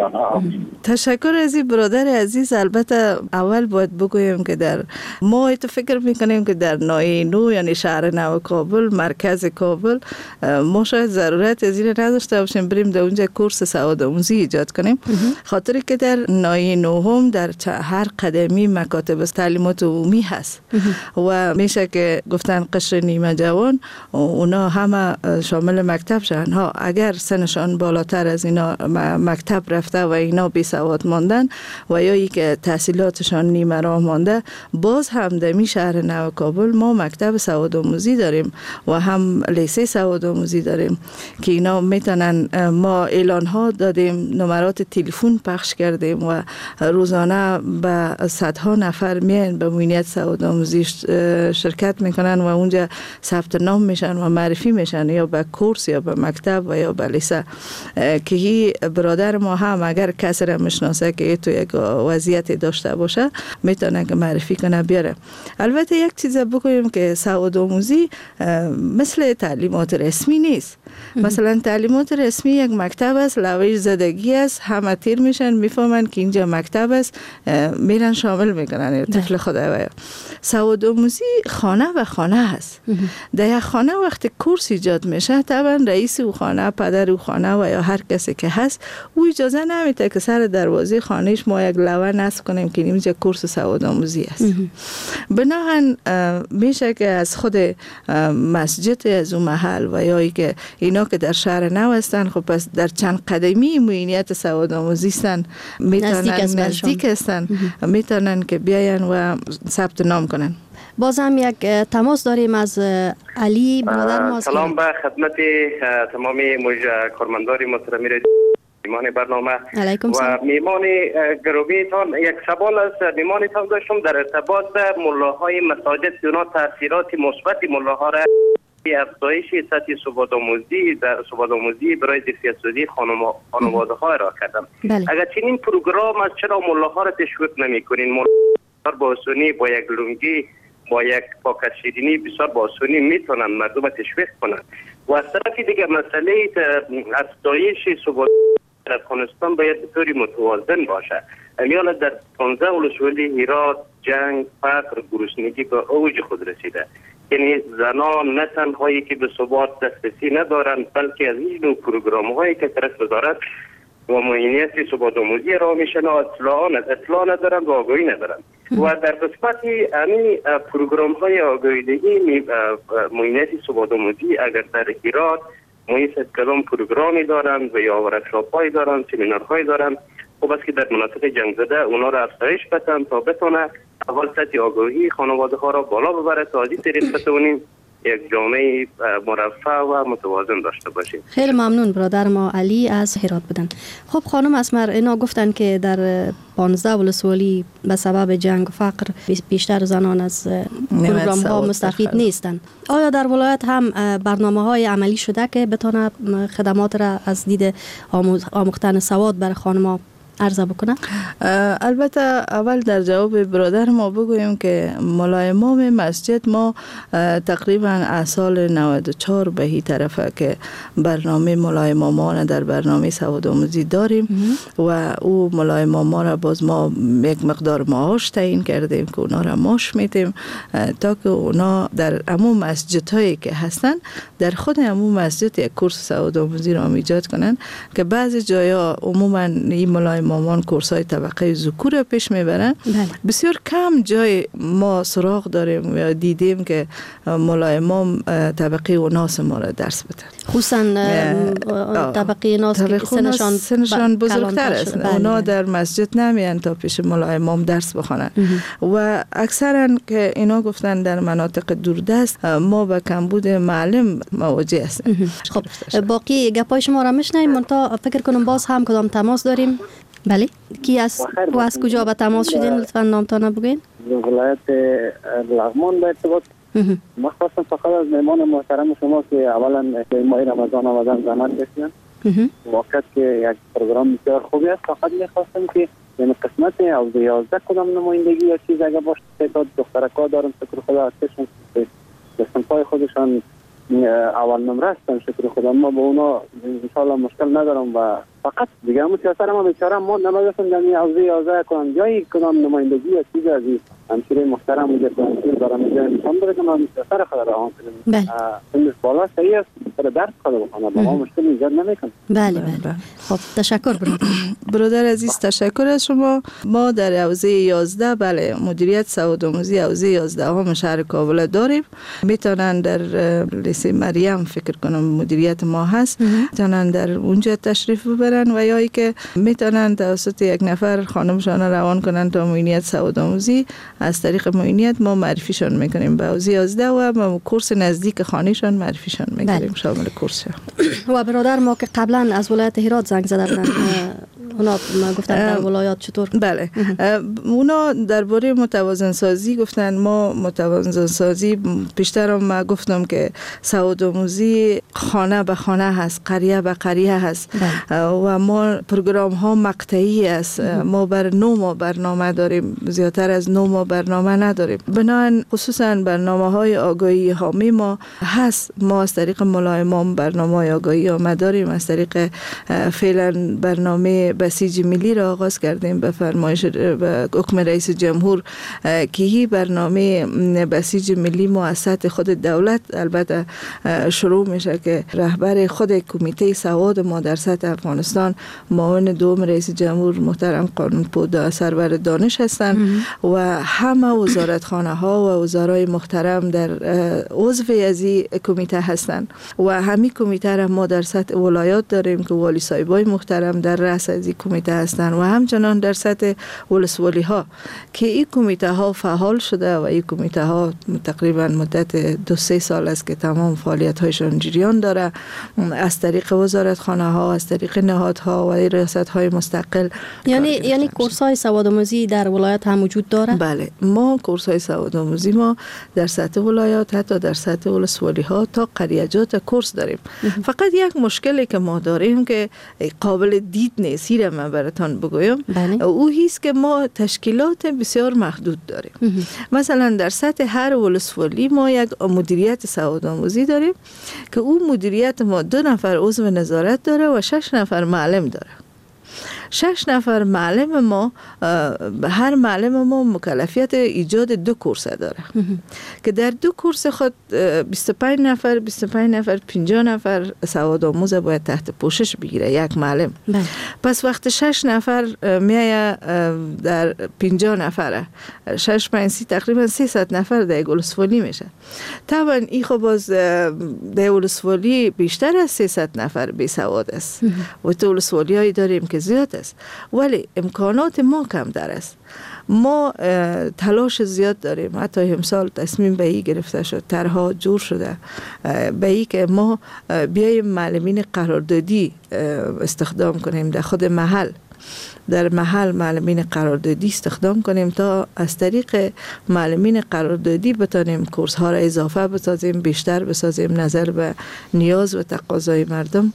تشکر از این برادر عزیز. البته اول باید بگویم که در ما تو فکر میکنیم که در ناحیه نو یعنی شهر نو کابل، مرکز کابل، ما شاید ضرورت از این نداشته باشیم بریم در اونجا کورس سواد آموزی ایجاد کنیم، خاطر که در ناحیه نو هم در هر قدمی مکاتب تعلیمات عمومی هست و میشه که گفتن قشر نیمه جوان اونا همه شامل مکتب شدن. ها اگر سنشان بالاتر از اینا مکتب رفته و اینا بی سواد ماندن و یا ای که تحصیلاتشان نیمه راه مانده، باز هم در می شهر نو کابل ما مکتب سواد آموزی داریم و هم لیسه سواد آموزی داریم که اینا میتونن. ما اعلان ها دادیم، نمرات تلفن پخش کردیم و روزانه به صدها نفر میان به معینت سواد آموزی شرکت میکنن و اونجا ثبت نام میشن و معرفی میشن یا به کورس یا به مکتب و یا به لیسه که که هی برادر ما هم اگر کسی را میشناسه که تو یک وضعیت داشته باشه میتونه که معرفی کنه بیاره. البته یک چیز بگویم که سواد آموزی مثل تعلیمات رسمی نیست. مثلا تعلیمات رسمی یک مکتب است، لوایح زدگی است، همه تیر میشن میفهمن که اینجا مکتب است، میرن شامل میکنن طفل خود. سواد آموزی خانه و خانه هست. در یک خانه وقتی کورس ایجاد میشه طبعا رئیس او خانه، پدر او خانه و یا هر کسی که هست او اجازه نمیده که سر دروازه خانهش ما یک لوحه نصب کنیم که اینجا کورس سواد آموزی است. بناهن میشه که از خود مسجد از اون محل و یا که اینا که در شهر نو هستن خب پس در چند قدمی معینیت سواد آموزی هستن، میتونن نزدیک هستن، میتونن که بیاین و ثبت نام کنن. باز هم یک تماس داریم از علی برادر ما. سلام به خدمت تمام کارمندان محترمی میمان برنامه و میمان گروهیتان. یک سوال از میمانتان داشتم در ارتباط به ملاهای مساجد که اونا تاثیرات مثبت ملاها را افزایش سطح سوادآموزی در سوادآموزی برای ظرفیت‌سازی خانواده‌ها را کردم. اگر چنین پروگرام از چرا ملاها را تشویق نمی‌کنین؟ ملاها با آسانی با یک لنگی با یک پاکت شیرینی بسیار با آسانی میتونن مردم تشویق کنند. و از طرف دیگه مسئله افزایش سواد در افغانستان باید به طور متوازن باشه. امیال در 15 ولسوالی هرات جنگ، فقر، گرسنگی به اوج خود رسیده. یعنی زنان نه تنهایی که به ثبات دسترسی ندارند بلکه از این نوع پروگرام هایی که طرف وزارت و معینیت ثبات آموزی را میشن اطلاع ندارند و آگاهی ندارند. و در قسمت همین پروگرام های آگاهیدهی معینیت ثبات آموزی اگر در هرات ما کدام پروگرامی دارند و یا ورکشاپ هایی دارند، سمینار هایی دارند، خب است که در مناطق جنگ زده اونا را افزایش بدن تا بتونه اول سطح آگاهی خانواده ها را بالا ببره تا از این طریق بتونیم یک جامعه مرفه و متوازن داشته باشیم. خیلی ممنون برادر ما علی از هرات بودن. خب خانم اسمر اینا گفتن که در 15 ولسوالی به سبب جنگ و فقر بیشتر زنان از پروگرام ها مستفید نیستند. آیا در ولایت هم برنامه های عملی شده که بتونه خدمات را از دید آموختن سواد برای خانم‌ها عرضه بکنه؟ البته اول در جواب برادر ما بگویم که مولای امام مسجد ما تقریبا از سال 94 به این طرفه که برنامه مولای امامان در برنامه سواد آموزی داریم و او مولای امامان را باز ما یک مقدار معاش تعیین کردیم که اونا را معاش میدیم تا که اونا در عموم مسجدهایی که هستن در خود عموم مسجد یک کورس سواد آموزی را ایجاد کنن که بعضی جایا عموما این مولای مامان کورس های طبقه ذکور پیش میبرن. بسیار کم جای ما سراغ داریم یا دیدیم که مولای امام طبقه و ناس ما را درس بدن، خصوصا طبقه ناس که سنشان بزرگتر است. اونا در مسجد نمیان تا پیش مولای امام درس بخونن و اکثرا که اینا گفتن در مناطق دوردست ما با کمبود معلم مواجه هستیم. خب باقی گپای شما را میشنیم، منتها فکر کنم باز هم کدام تماس داریم. بله کی از و از کجا به تماس شدین؟ لطفا نامتان بگوین. ولایت لغمان به ارتباط ما خواستم فقط از مهمان محترم شما که اولا ماه رمضان آمدن زحمت کشیدن واقعا که یک پروگرام بسیار خوبی است. فقط میخواستم که یعنی قسمت او 11 کدام نمایندگی یا چیز اگه باشه تعداد دخترکا دارم شکر خدا هستشون به سنفای خودشان اول نمره هستن شکر خدا. ما با اونا انشاءالله مشکل ندارم و فقط دیگه همون سیاست ما بیچاره ما نمازشون دمی از 11 کنن جایی کدام نمایندگی یا چیز از این همشیره محترم اونجا کنسیل دارم اینجا نشان بره که ما سر خود را آن کنیم سنش بالا صحیح است سر درس خود بخونه با ما مشکل ایجاد نمیکنه. بله بله. خب تشکر برادر عزیز، تشکر از شما. ما در حوزه 11 بله مدیریت سواد آموزی حوزه 11 هم شهر کابل داریم. میتونن در لیسه مریم فکر کنم مدیریت ما هست، میتونن در اونجا تشریف ببرن و یا ای که میتونن توسط یک نفر خانمشان روان کنن تا معینیت سواد آموزی. از طریق معینیت ما معرفیشان میکنیم به حوزه 11 و ما کورس نزدیک خانهشان معرفیشان میکنیم شامل کورس. و برادر ما که قبلا از ولایت هرات زنگ زده بودن اونا گفتن در ولایات چطور؟ بله اونا درباره متوازن سازی گفتن. ما متوازن سازی پیشتر هم گفتم که سوادآموزی خانه به خانه هست، قریه به قریه هست و ما پروگرام ها مقطعی است. ما بر 9 ماه برنامه داریم، زیادتر از 9 ماه برنامه نداریم. بنابراین خصوصا برنامه های آگاهی حامی ما هست. ما از طریق ملا امام برنامه های آگاهی حامی داریم. از طریق فعلا برنامه بسیج ملی را آغاز کردیم به فرمایش به حکم رئیس جمهور که هی برنامه بسیج ملی مؤسسات خود دولت البته شروع میشه که رهبر خود کمیته سواد ما در سطح افغانستان معاون دوم رئیس جمهور محترم قانونپود سرور دانش هستند و همه وزارتخانه ها و وزرای محترم در عضو از این کمیته هستند و همین کمیته را ما در سطح ولایات داریم که والی صاحبای محترم در رأس از این کمیته هستند و همچنان در سطح ولسوالی ها که این کمیته ها فعال شده و این کمیته ها تقریبا مدت 2-3 سال است که تمام فعالیت هایشان جریان داره از طریق وزارتخانه ها، از طریق نهادها و ریاست های مستقل. یعنی کورس های سوادآموزی در ولایت هم وجود داره؟ بله، ما کورس های سوادآموزی ما در سطح ولایات حتی در سطح ولسوالی ها تا قریه‌جات کورس داریم. فقط یک مشکلی که ما داریم که قابل دید نیست، این من براتون بگویم. او هیست که ما تشکیلات بسیار محدود داریم. مثلا در سطح هر ولسوالی ما یک مدیریت سوادآموزی داریم که او مدیریت ما 2 نفر عضو نظارت داره و 6 نفر معلم داره. 6 نفر معلم ما، هر معلم ما مکلفیت ایجاد 2 کورس داره که در 2 کورس خود 25 نفر 50 نفر سوادآموز باید تحت پوشش بگیره یک معلم. پس وقت 6 نفر میایه در 50 نفره 6 5 تقریبا 300 نفر در ولسوالی میشه. طبعا این خب باز در ولسوالی بیشتر از 300 نفر بی سواد است و تو ولسوالی هایی داریم که زیاد است ولی امکانات ما کم در است. ما تلاش زیاد داریم، حتی امسال تصمیم به این گرفته شد، طرحها جور شده به این که ما بیایم معلمین قراردادی استخدام کنیم در خود محل، در محل معلمین قراردادی استخدام کنیم تا از طریق معلمین قراردادی بتانیم کورس ها را اضافه بسازیم، بیشتر بسازیم، نظر به نیاز و تقاضای مردم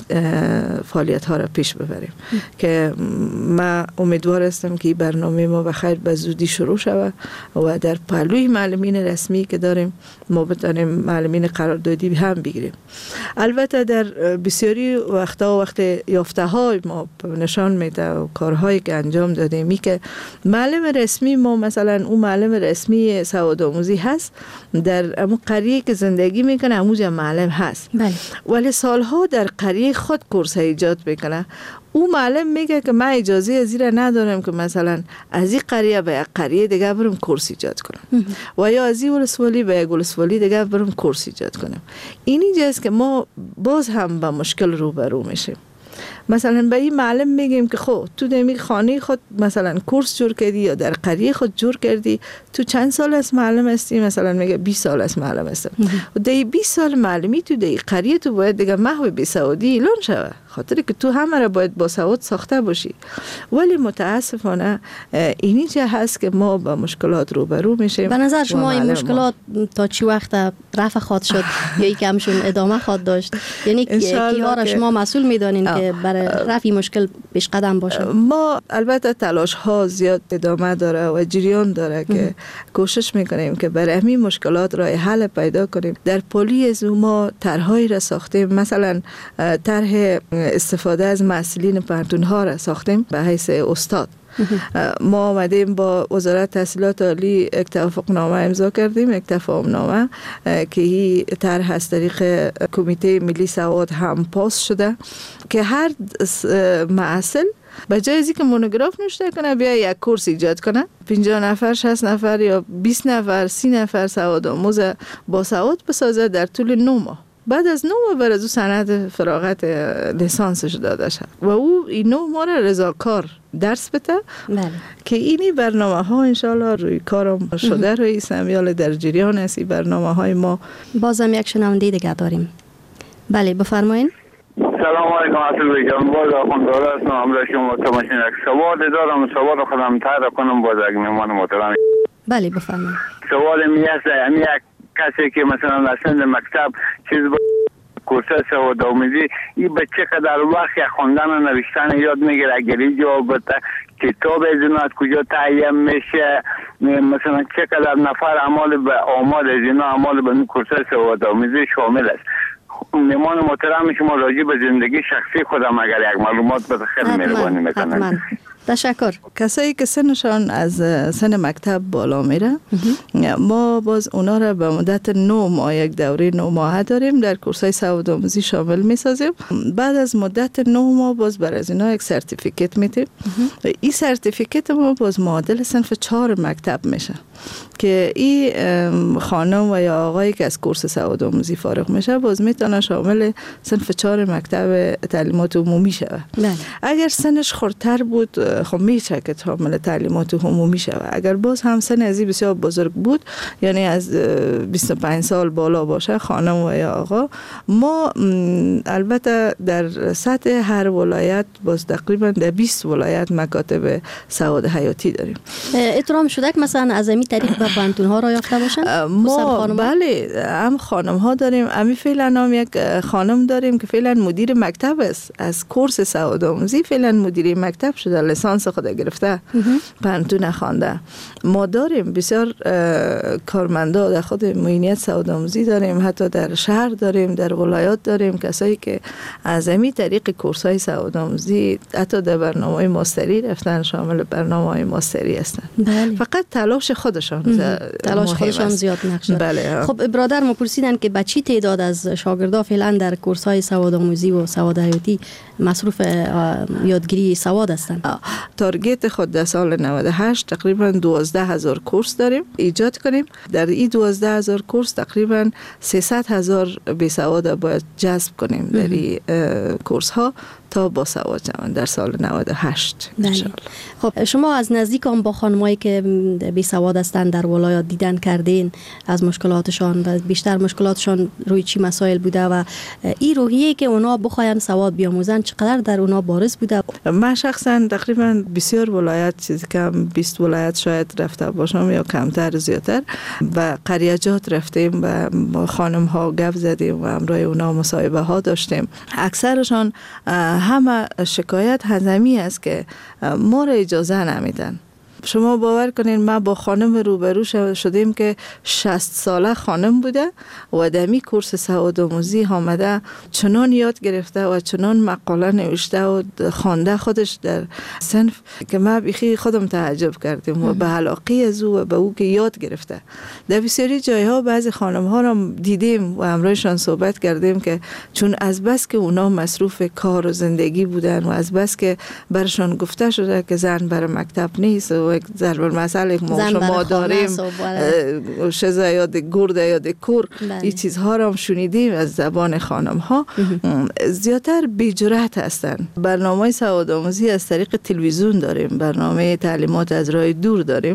فعالیت ها را پیش ببریم. که من امیدوار هستم که این برنامه ما بخیر به زودی شروع شود و در پهلوی معلمین رسمی که داریم ما بتانیم معلمین قراردادی هم بگیریم. البته در بسیاری وقتا وقت یافته های ما نشان میده و کارهایی که انجام دادیم می که معلم رسمی ما مثلا اون معلم رسمی سوادآموزی هست در اون قریه که زندگی میکنه همونجا معلم هست ولی سالها در قریه خود کورس ایجاد بکنه. او معلم میگه که من اجازه از این ندارم که مثلا از این قریه به یک قریه دیگه برم کورس ایجاد کنم و یا از این ولسوالی به یک ولسوالی دیگه برم کورس ایجاد کنم. اینی جاست که ما باز هم با مشکل روبرو میشیم. مثلا به این معلم میگیم که خب تو در خانه خود مثلا کورس جور کردی یا در قریه خود جور کردی، تو چند سال از معلم هستی؟ مثلا میگه 20 سال از معلم هستم و در 20 سال معلمی تو در قریه تو باید دیگه محو بیسوادی اعلان شود، خاطر که تو همه را باید با سواد ساخته باشی. ولی متاسفانه اینی چه هست که ما با مشکلات روبرو میشیم. به نظر شما این مشکلات تا چی وقت رفع خواهد شد یا یک کمشون ادامه خواهد داشت؟ یعنی کیها را شما مسئول میدانین که برای رفع مشکل پیش قدم باشه؟ ما البته تلاش ها زیاد ادامه داره و جریان داره که کوشش میکنیم که برای همین مشکلات راه حل پیدا کنیم. در پلی از ما طرحهایی را ساختیم، مثلا طرح استفاده از مسئولین پانتون ها را ساختیم به حیث استاد. ما آمدیم با وزارت تحصیلات عالی یک توافقنامه امضا کردیم، یک تفاهمنامه که این طرح از طریق کمیته ملی سواد هم پاس شده که هر معسل به جای از اینکه مونوگراف نوشته کنه بیا یک کورس ایجاد کنه، 50 نفر 60 نفر یا 20 نفر 30 نفر سوادآموز با سواد بسازه در طول 9 ماه. بعد از 9 ماه بر از او سند فراغت لیسانسش داده شد و او این 9 ماه را رضاکار درس بده که اینی برنامه ها انشالله روی کارم شده روی سمیال در جریان است. این برنامه های ما بازم یک شنونده دیگه داریم. بله بفرمایین. سلام علیکم اصل جان، باز آخوندزاده هستم. همراه شما تماشین یک سوال دارم، سوال خودم تر کنم باز یک مهمان محترم. بله بفرمایید. سوال می است یک کسی که مثلا از سن مکتب چیز کورس سوادآموزی این به چقدر وقت خوندن و نوشتن یاد میگیره؟ اگر اینجا کتاب از اینا از کجا تهیه میشه؟ مثلا چقدر نفر آماد از اینا عمال به این کورس سوادآموزی شامل است؟ مهمان محترم شما راجع به زندگی شخصی خودم اگر یک معلومات بده خیلی مهربانی میکنم. تشکر. کسایی که سنشان از سن مکتب بالا میره ما باز اونا را به مدت 9 ماه یک دوره 9 ماهه داریم در کورسای سوادآموزی شامل میسازیم. بعد از مدت 9 ماه باز بر از اینا یک سرتیفیکت میدیم. این سرتیفیکت ما باز معادل صنف 4 مکتب میشه که این خانم و یا آقایی که از کورس سوادآموزی فارغ میشه باز میتونه شامل صنف 4 مکتب تعلیمات عمومی شود. اگر سنش خردتر بود خب میشه که شامل تعلیمات عمومی شود. اگر باز هم سن ازی بسیار بزرگ بود یعنی از 25 سال بالا باشه خانم و یا آقا، ما البته در سطح هر ولایت باز تقریبا در 20 ولایت مکاتب سواد حیاتی داریم. احترام شده که مثلا از این طریق به پانتون ها را یافته باشن؟ ما بله هم خانم ها داریم. امی فعلا هم یک خانم داریم که فعلا مدیر مکتب است، از کورس سوادآموزی فعلا مدیر مکتب شده، لیسانس خود گرفته، پانتون خوانده. ما داریم بسیار کارمندا در خود معینیت سوادآموزی داریم، حتی در شهر داریم، در ولایات داریم کسایی که از این طریق کورس های سوادآموزی حتی در برنامه ماستری رفتن، شامل برنامه ماستری هستن. فقط تلاش خودشان زیاد نقش داره. بله. خب برادر ما پرسیدن که به چی تعداد از شاگردا فعلا در کورس های سوادآموزی و سواد حیاتی مصروف یادگیری سواد هستند؟ تارگت خود در سال 98 تقریبا 12,000 کورس داریم ایجاد کنیم. در این 12,000 کورس تقریبا 300,000 بی سواد باید جذب کنیم در این کورس ها تا با سواد شوند در سال 98 انشاءالله. خب شما از نزدیک هم با خانمایی که بی سواد هستند در ولایات دیدن کردین از مشکلاتشان و بیشتر مشکلاتشان روی چی مسائل بوده و این روحیه که اونا بخواین سواد بیاموزن چقدر در اونا بارز بوده؟ من شخصا تقریبا بسیار ولایت چیزی کم 20 ولایت شاید رفته باشم یا کمتر زیادتر و قریجات رفتیم و با خانم ها گپ زدیم و همراه اونا مصاحبه ها داشتیم. اکثرشان همه شکایت هزمی است که ما را اجازه نمیدن. شما باور کنین ما با خانم روبرو شدیم که 60 ساله خانم بوده و دمی کورس سوادآموزی آمده چنان یاد گرفته و چنان مقاله نوشته و خوانده خودش در صنف که ما بیخی خودم تعجب کردیم و به علاقه از او و به او که یاد گرفته. در بسیاری جایها بعضی خانم ها را دیدیم و همراهشان صحبت کردیم که چون از بس که اونا مصروف کار و زندگی بودن و از بس که برشان گفته شده که زن برای مکتب نیست و یک ضرب المثل یک ما داریم شزا یاد گرد یاد کور، این چیزها را هم شنیدیم از زبان خانم ها. زیادتر بی جرأت هستن. برنامه سوادآموزی از طریق تلویزیون داریم، برنامه تعلیمات از راه دور داریم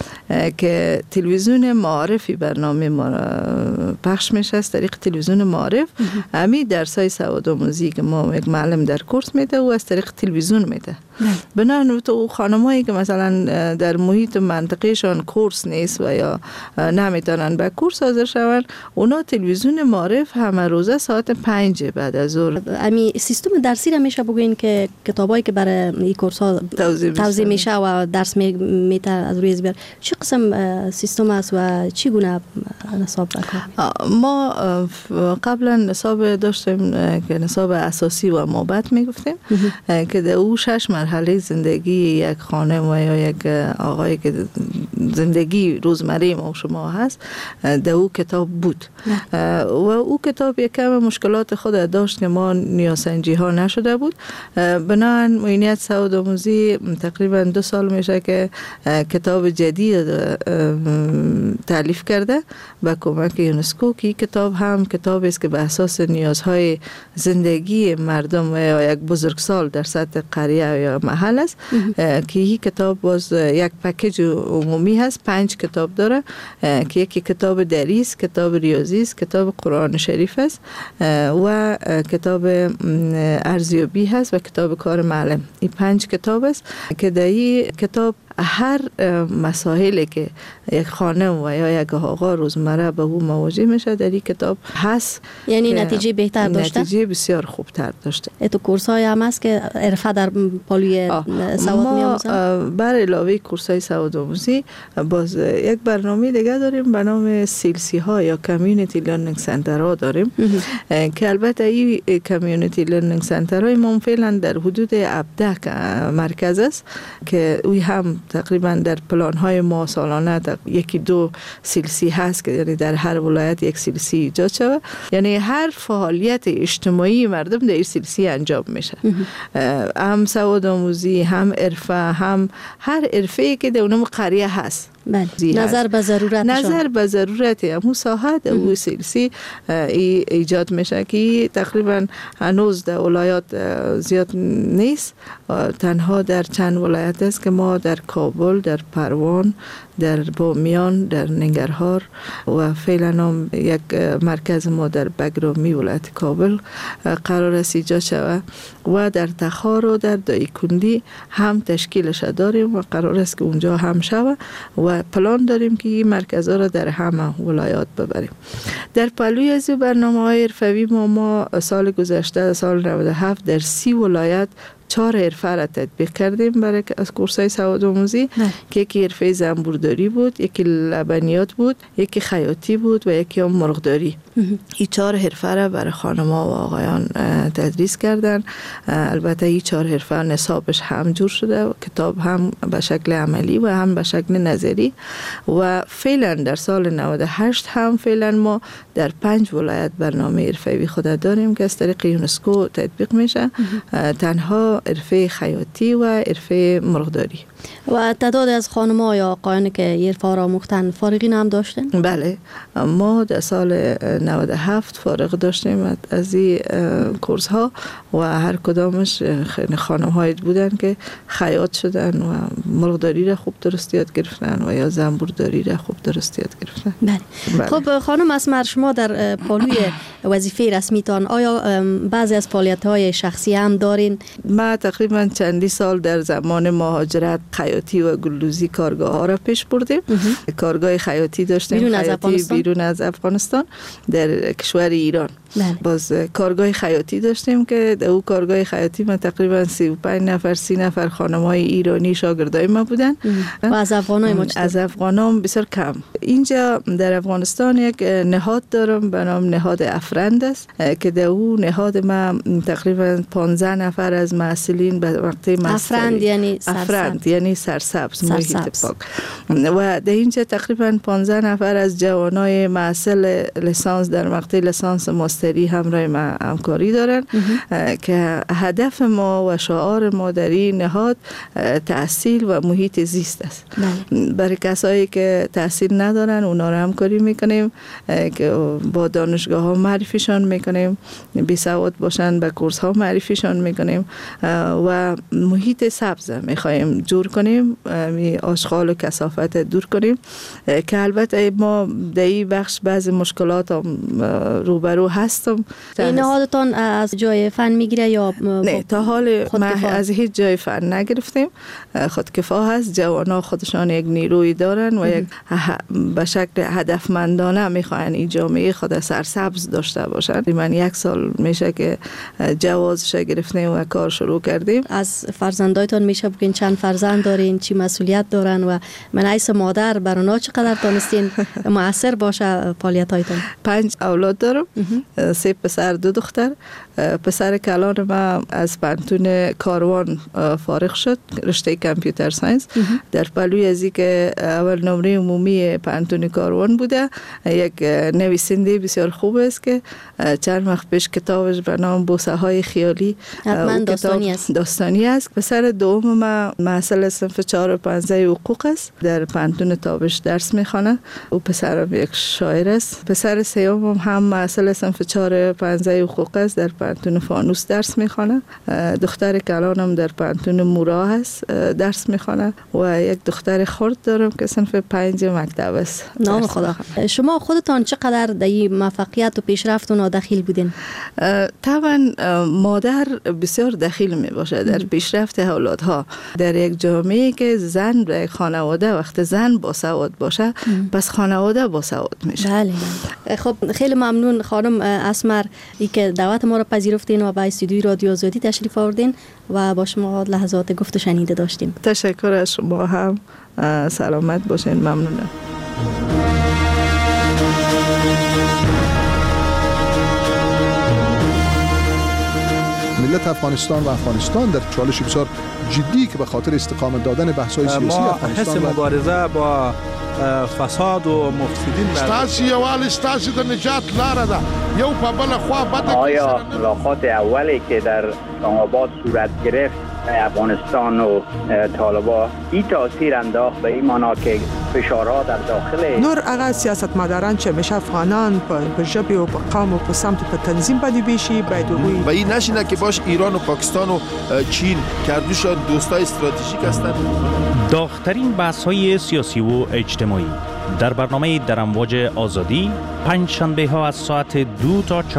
که تلویزیون معارفی برنامه ما پخش میشه از طریق تلویزیون معارف. همین درسای سوادآموزی که ما یک معلم در کورس میده و از طریق تلویزیون میده. بنابراین تو خانمایی که مثلا در محیط منطقهشان کورس نیست و یا نمیتونن به کورس حاضر شون، اونا تلویزیون معارف همه روزه ساعت 5 بعد از ظهر. امی سیستم درسی را میشه بگوین که کتابایی که برای این کورس ها توزیع میشه و درس میته از روی زبر چه قسم سیستم است و چی گونه نصاب بکار؟ ما قبلا نصاب داشتیم که نصاب اساسی و مابعد میگفتیم که در او 6 مرحله زندگی یک خانم و یا یک آقای که زندگی روزمره ما و شما هست در او کتاب بود و او کتاب یک کم مشکلات خود داشت که ما نیازسنجی ها نشده بود. بنابراین معینیت سوادآموزی تقریبا 2 سال میشه که کتاب جدید تالیف کرده با کمک یونسکو که کتاب هم کتاب است که به اساس نیازهای زندگی مردم یا یک بزرگسال در سطح قریه یا محل است که این کتاب باز یک پکیج عمومی هست، 5 کتاب داره که یکی کتاب دری است، کتاب ریاضی است، کتاب قرآن شریف است و کتاب ارزیابی هست و کتاب کار معلم. این 5 کتاب است که در این کتاب هر مسائلی که یک خانم و یا یک آقا روزمره به او مواجه میشه در این کتاب هست. یعنی نتیجه بهتر داشته؟ نتیجه بسیار خوبتر داشته. تو کورس های هم هست که عرفه در پالوی سواد می‌آموزن؟ بر علاوه کورس های سواد آموزی باز یک برنامه دیگه داریم به نام سیلسی ها یا کمیونیتی لرنینگ سنتر ها داریم که البته این کمیونیتی لرنینگ سنتر های ما فعلا در حدود 17 مرکز است که اوی هم تقریبا در پلان های ما سالانه یکی 2 سیلسی هست که یعنی در هر ولایت یک سیلسی ایجاد شود، یعنی هر فعالیت اجتماعی مردم در این سیلسی انجام میشه، هم سواد آموزی، هم عرفه، هم هر عرفه‌ای که در اونم قریه هست. نظر به ضرورت همون ساحه او سیلسی ایجاد میشه که تقریبا هنوز در ولایات زیاد نیست، تنها در چند ولایت است که ما در کابل، در پروان، در بامیان، در ننگرهار و فعلا هم یک مرکز ما در بگرامی ولایت کابل قرار است ایجاد شود و در تخار و در دایکندی هم تشکیلش داریم و قرار است که اونجا هم شود و پلان داریم که این مرکزها را در همه ولایات ببریم. در پهلوی از برنامه‌های حرفه‌ای ما سال گذشته سال 97 در 30 ولایت 4 حرفه را تطبیق کردیم برای از کورس‌های سواد آموزی که یکی حرفه زنبورداری بود، یکی لبنیات بود، یکی خیاطی بود و یکی هم مرغداری. این 4 حرفه را برای خانم‌ها و آقایان تدریس کردن. البته این 4 حرفه نصابش هم جور شده و کتاب هم به شکل عملی و هم به شکل نظری و فعلا در سال 98 هم فعلا ما در 5 ولایت برنامه حرفه‌ای خود داریم که از طریق یونسکو تطبیق میشه، تنها حرفه خیاطی و حرفه مرغداری. و تعداد از خانم‌ها یا آقایانی که حرفه را آموختن فارغین هم داشتن؟ بله، ما در سال 97 فارغ داشتیم از این کورس ها و هر کدامش خانم‌هایی بودن که خیاط شدن و مرغداری را خوب درست یاد گرفتن و یا زنبورداری را خوب درست یاد گرفتن. بله. خب خانم اسمر، شما در پالوی وظیفه رسمیتان آیا بعضی از فعالیت‌های شخصی هم دارین؟ ما تقریبا چندی سال در زمان مهاجرت خیاطی و گلدوزی کارگاه ها را پیش بردیم. کارگاه خیاطی داشتیم بیرون از افغانستان در کشور ایران. باز کارگاه خیاطی داشتیم که در او کارگاه خیاطی ما تقریبا 35 نفر 30 نفر خانم‌های ایرانی شاگردای ما بودن و از افغانای ما از افغانام بسیار کم. اینجا در افغانستان یک نهاد دارم به نام نهاد افرند است که در او نهاد ما تقریبا 15 نفر از محصلین به وقت افرند یعنی سرسبز محیط پاک و در اینجا تقریبا 15 نفر از جوانای محصل لیسانس در مقطع لیسانس ماستری همراه ما همکاری دارن که هدف ما و شعار ما در این نهاد تحصیل و محیط زیست است. برای کسایی که تحصیل ندارن اونا را همکاری میکنیم که با دانشگاه ها معرفیشان میکنیم، بی سواد باشن به کورس ها معرفیشان میکنیم و محیط سبز میخوایم جور کنیم، آشغال و کثافت دور کنیم که البته ما در این بخش بعضی مشکلات روبرو هستم. این نهادتان از جای فن میگیره یا نه؟ تا حال ما از هیچ جای فن نگرفتیم، خودکفا هست. جوانا خودشان یک نیروی دارن و یک به شکل هدفمندانه میخواین این جامعه خود سرسبز داشته باشن. من 1 سال میشه که جوازش گرفتیم و کار شروع کردیم. از فرزندایتان میشه بگین چند فرزند دارین، چی مسئولیت دارن و من ایس مادر بر اونا چقدر دانستین مؤثر باشه فعالیتایتان؟ 5 اولاد دارم، 3 پسر 2 دختر. پسر کلان ما از پانتون کاروان فارغ شد، رشته کامپیوتر ساینس. در پهلوی از که اول نمره عمومی پانتون کاروان بوده، یک نویسنده بسیار خوب است که که چند وقت پیش کتابش به نام بوسه های خیالی داستانی است. پسر دوم ما محصل صنف 4 و 5 حقوق است، در پانتون تابش درس میخوانه. او پسرم یک شاعر است. پسر سوم هم محصل صنف 4 و 5 حقوق است، در پانتون فانوس درس میخوانه. دختر کلانم در پانتون مورا است، درس میخوانه و یک دختر خرد دارم که صنف 5 مکتب است. نام خدا. شما خودتان چقدر در این موفقیت و پیشرفتون دخیل بودین؟ طبعا مادر بسیار دخیل می باشه در پیشرفت اولادها. در یک جامعه که زن در یک خانواده وقت زن باسواد باشه پس خانواده باسواد میشه. بله. خب خیلی ممنون خانم اسمر ای که دعوت ما را پذیرفتین و به استودیوی رادیو آزادی تشریف آوردین و با شما لحظات گفت و شنیده داشتیم. تشکر از شما هم. سلامت باشین. ممنونم. ملت افغانستان و افغانستان در چالش بسیار جدی که به خاطر استقامت دادن بحث‌های سیاسی افغانستان ما حس مبارزه با فساد و مفسدین ستاسي یوال ستاسي د نجات لاره ده یو په بل خوا بده. آیا ملاقات اولی که در اسلام آباد صورت گرفت افغانستان و طالبان این تاثیر انداخت به این معنا که فشارها در داخل نور هغه سیاستمداران چې همیشه افغانان په ژبه او په قوم او په سمت په تنظیم باندې بیشي باید وي و این نشینه که باش ایران و پاکستان و چین کردوشان دوستای استراتژیک هستند. داغ‌ترین بحث‌های سیاسی و اجتماعی در برنامه در امواج آزادی 5 شنبه ها از ساعت 2 تا 4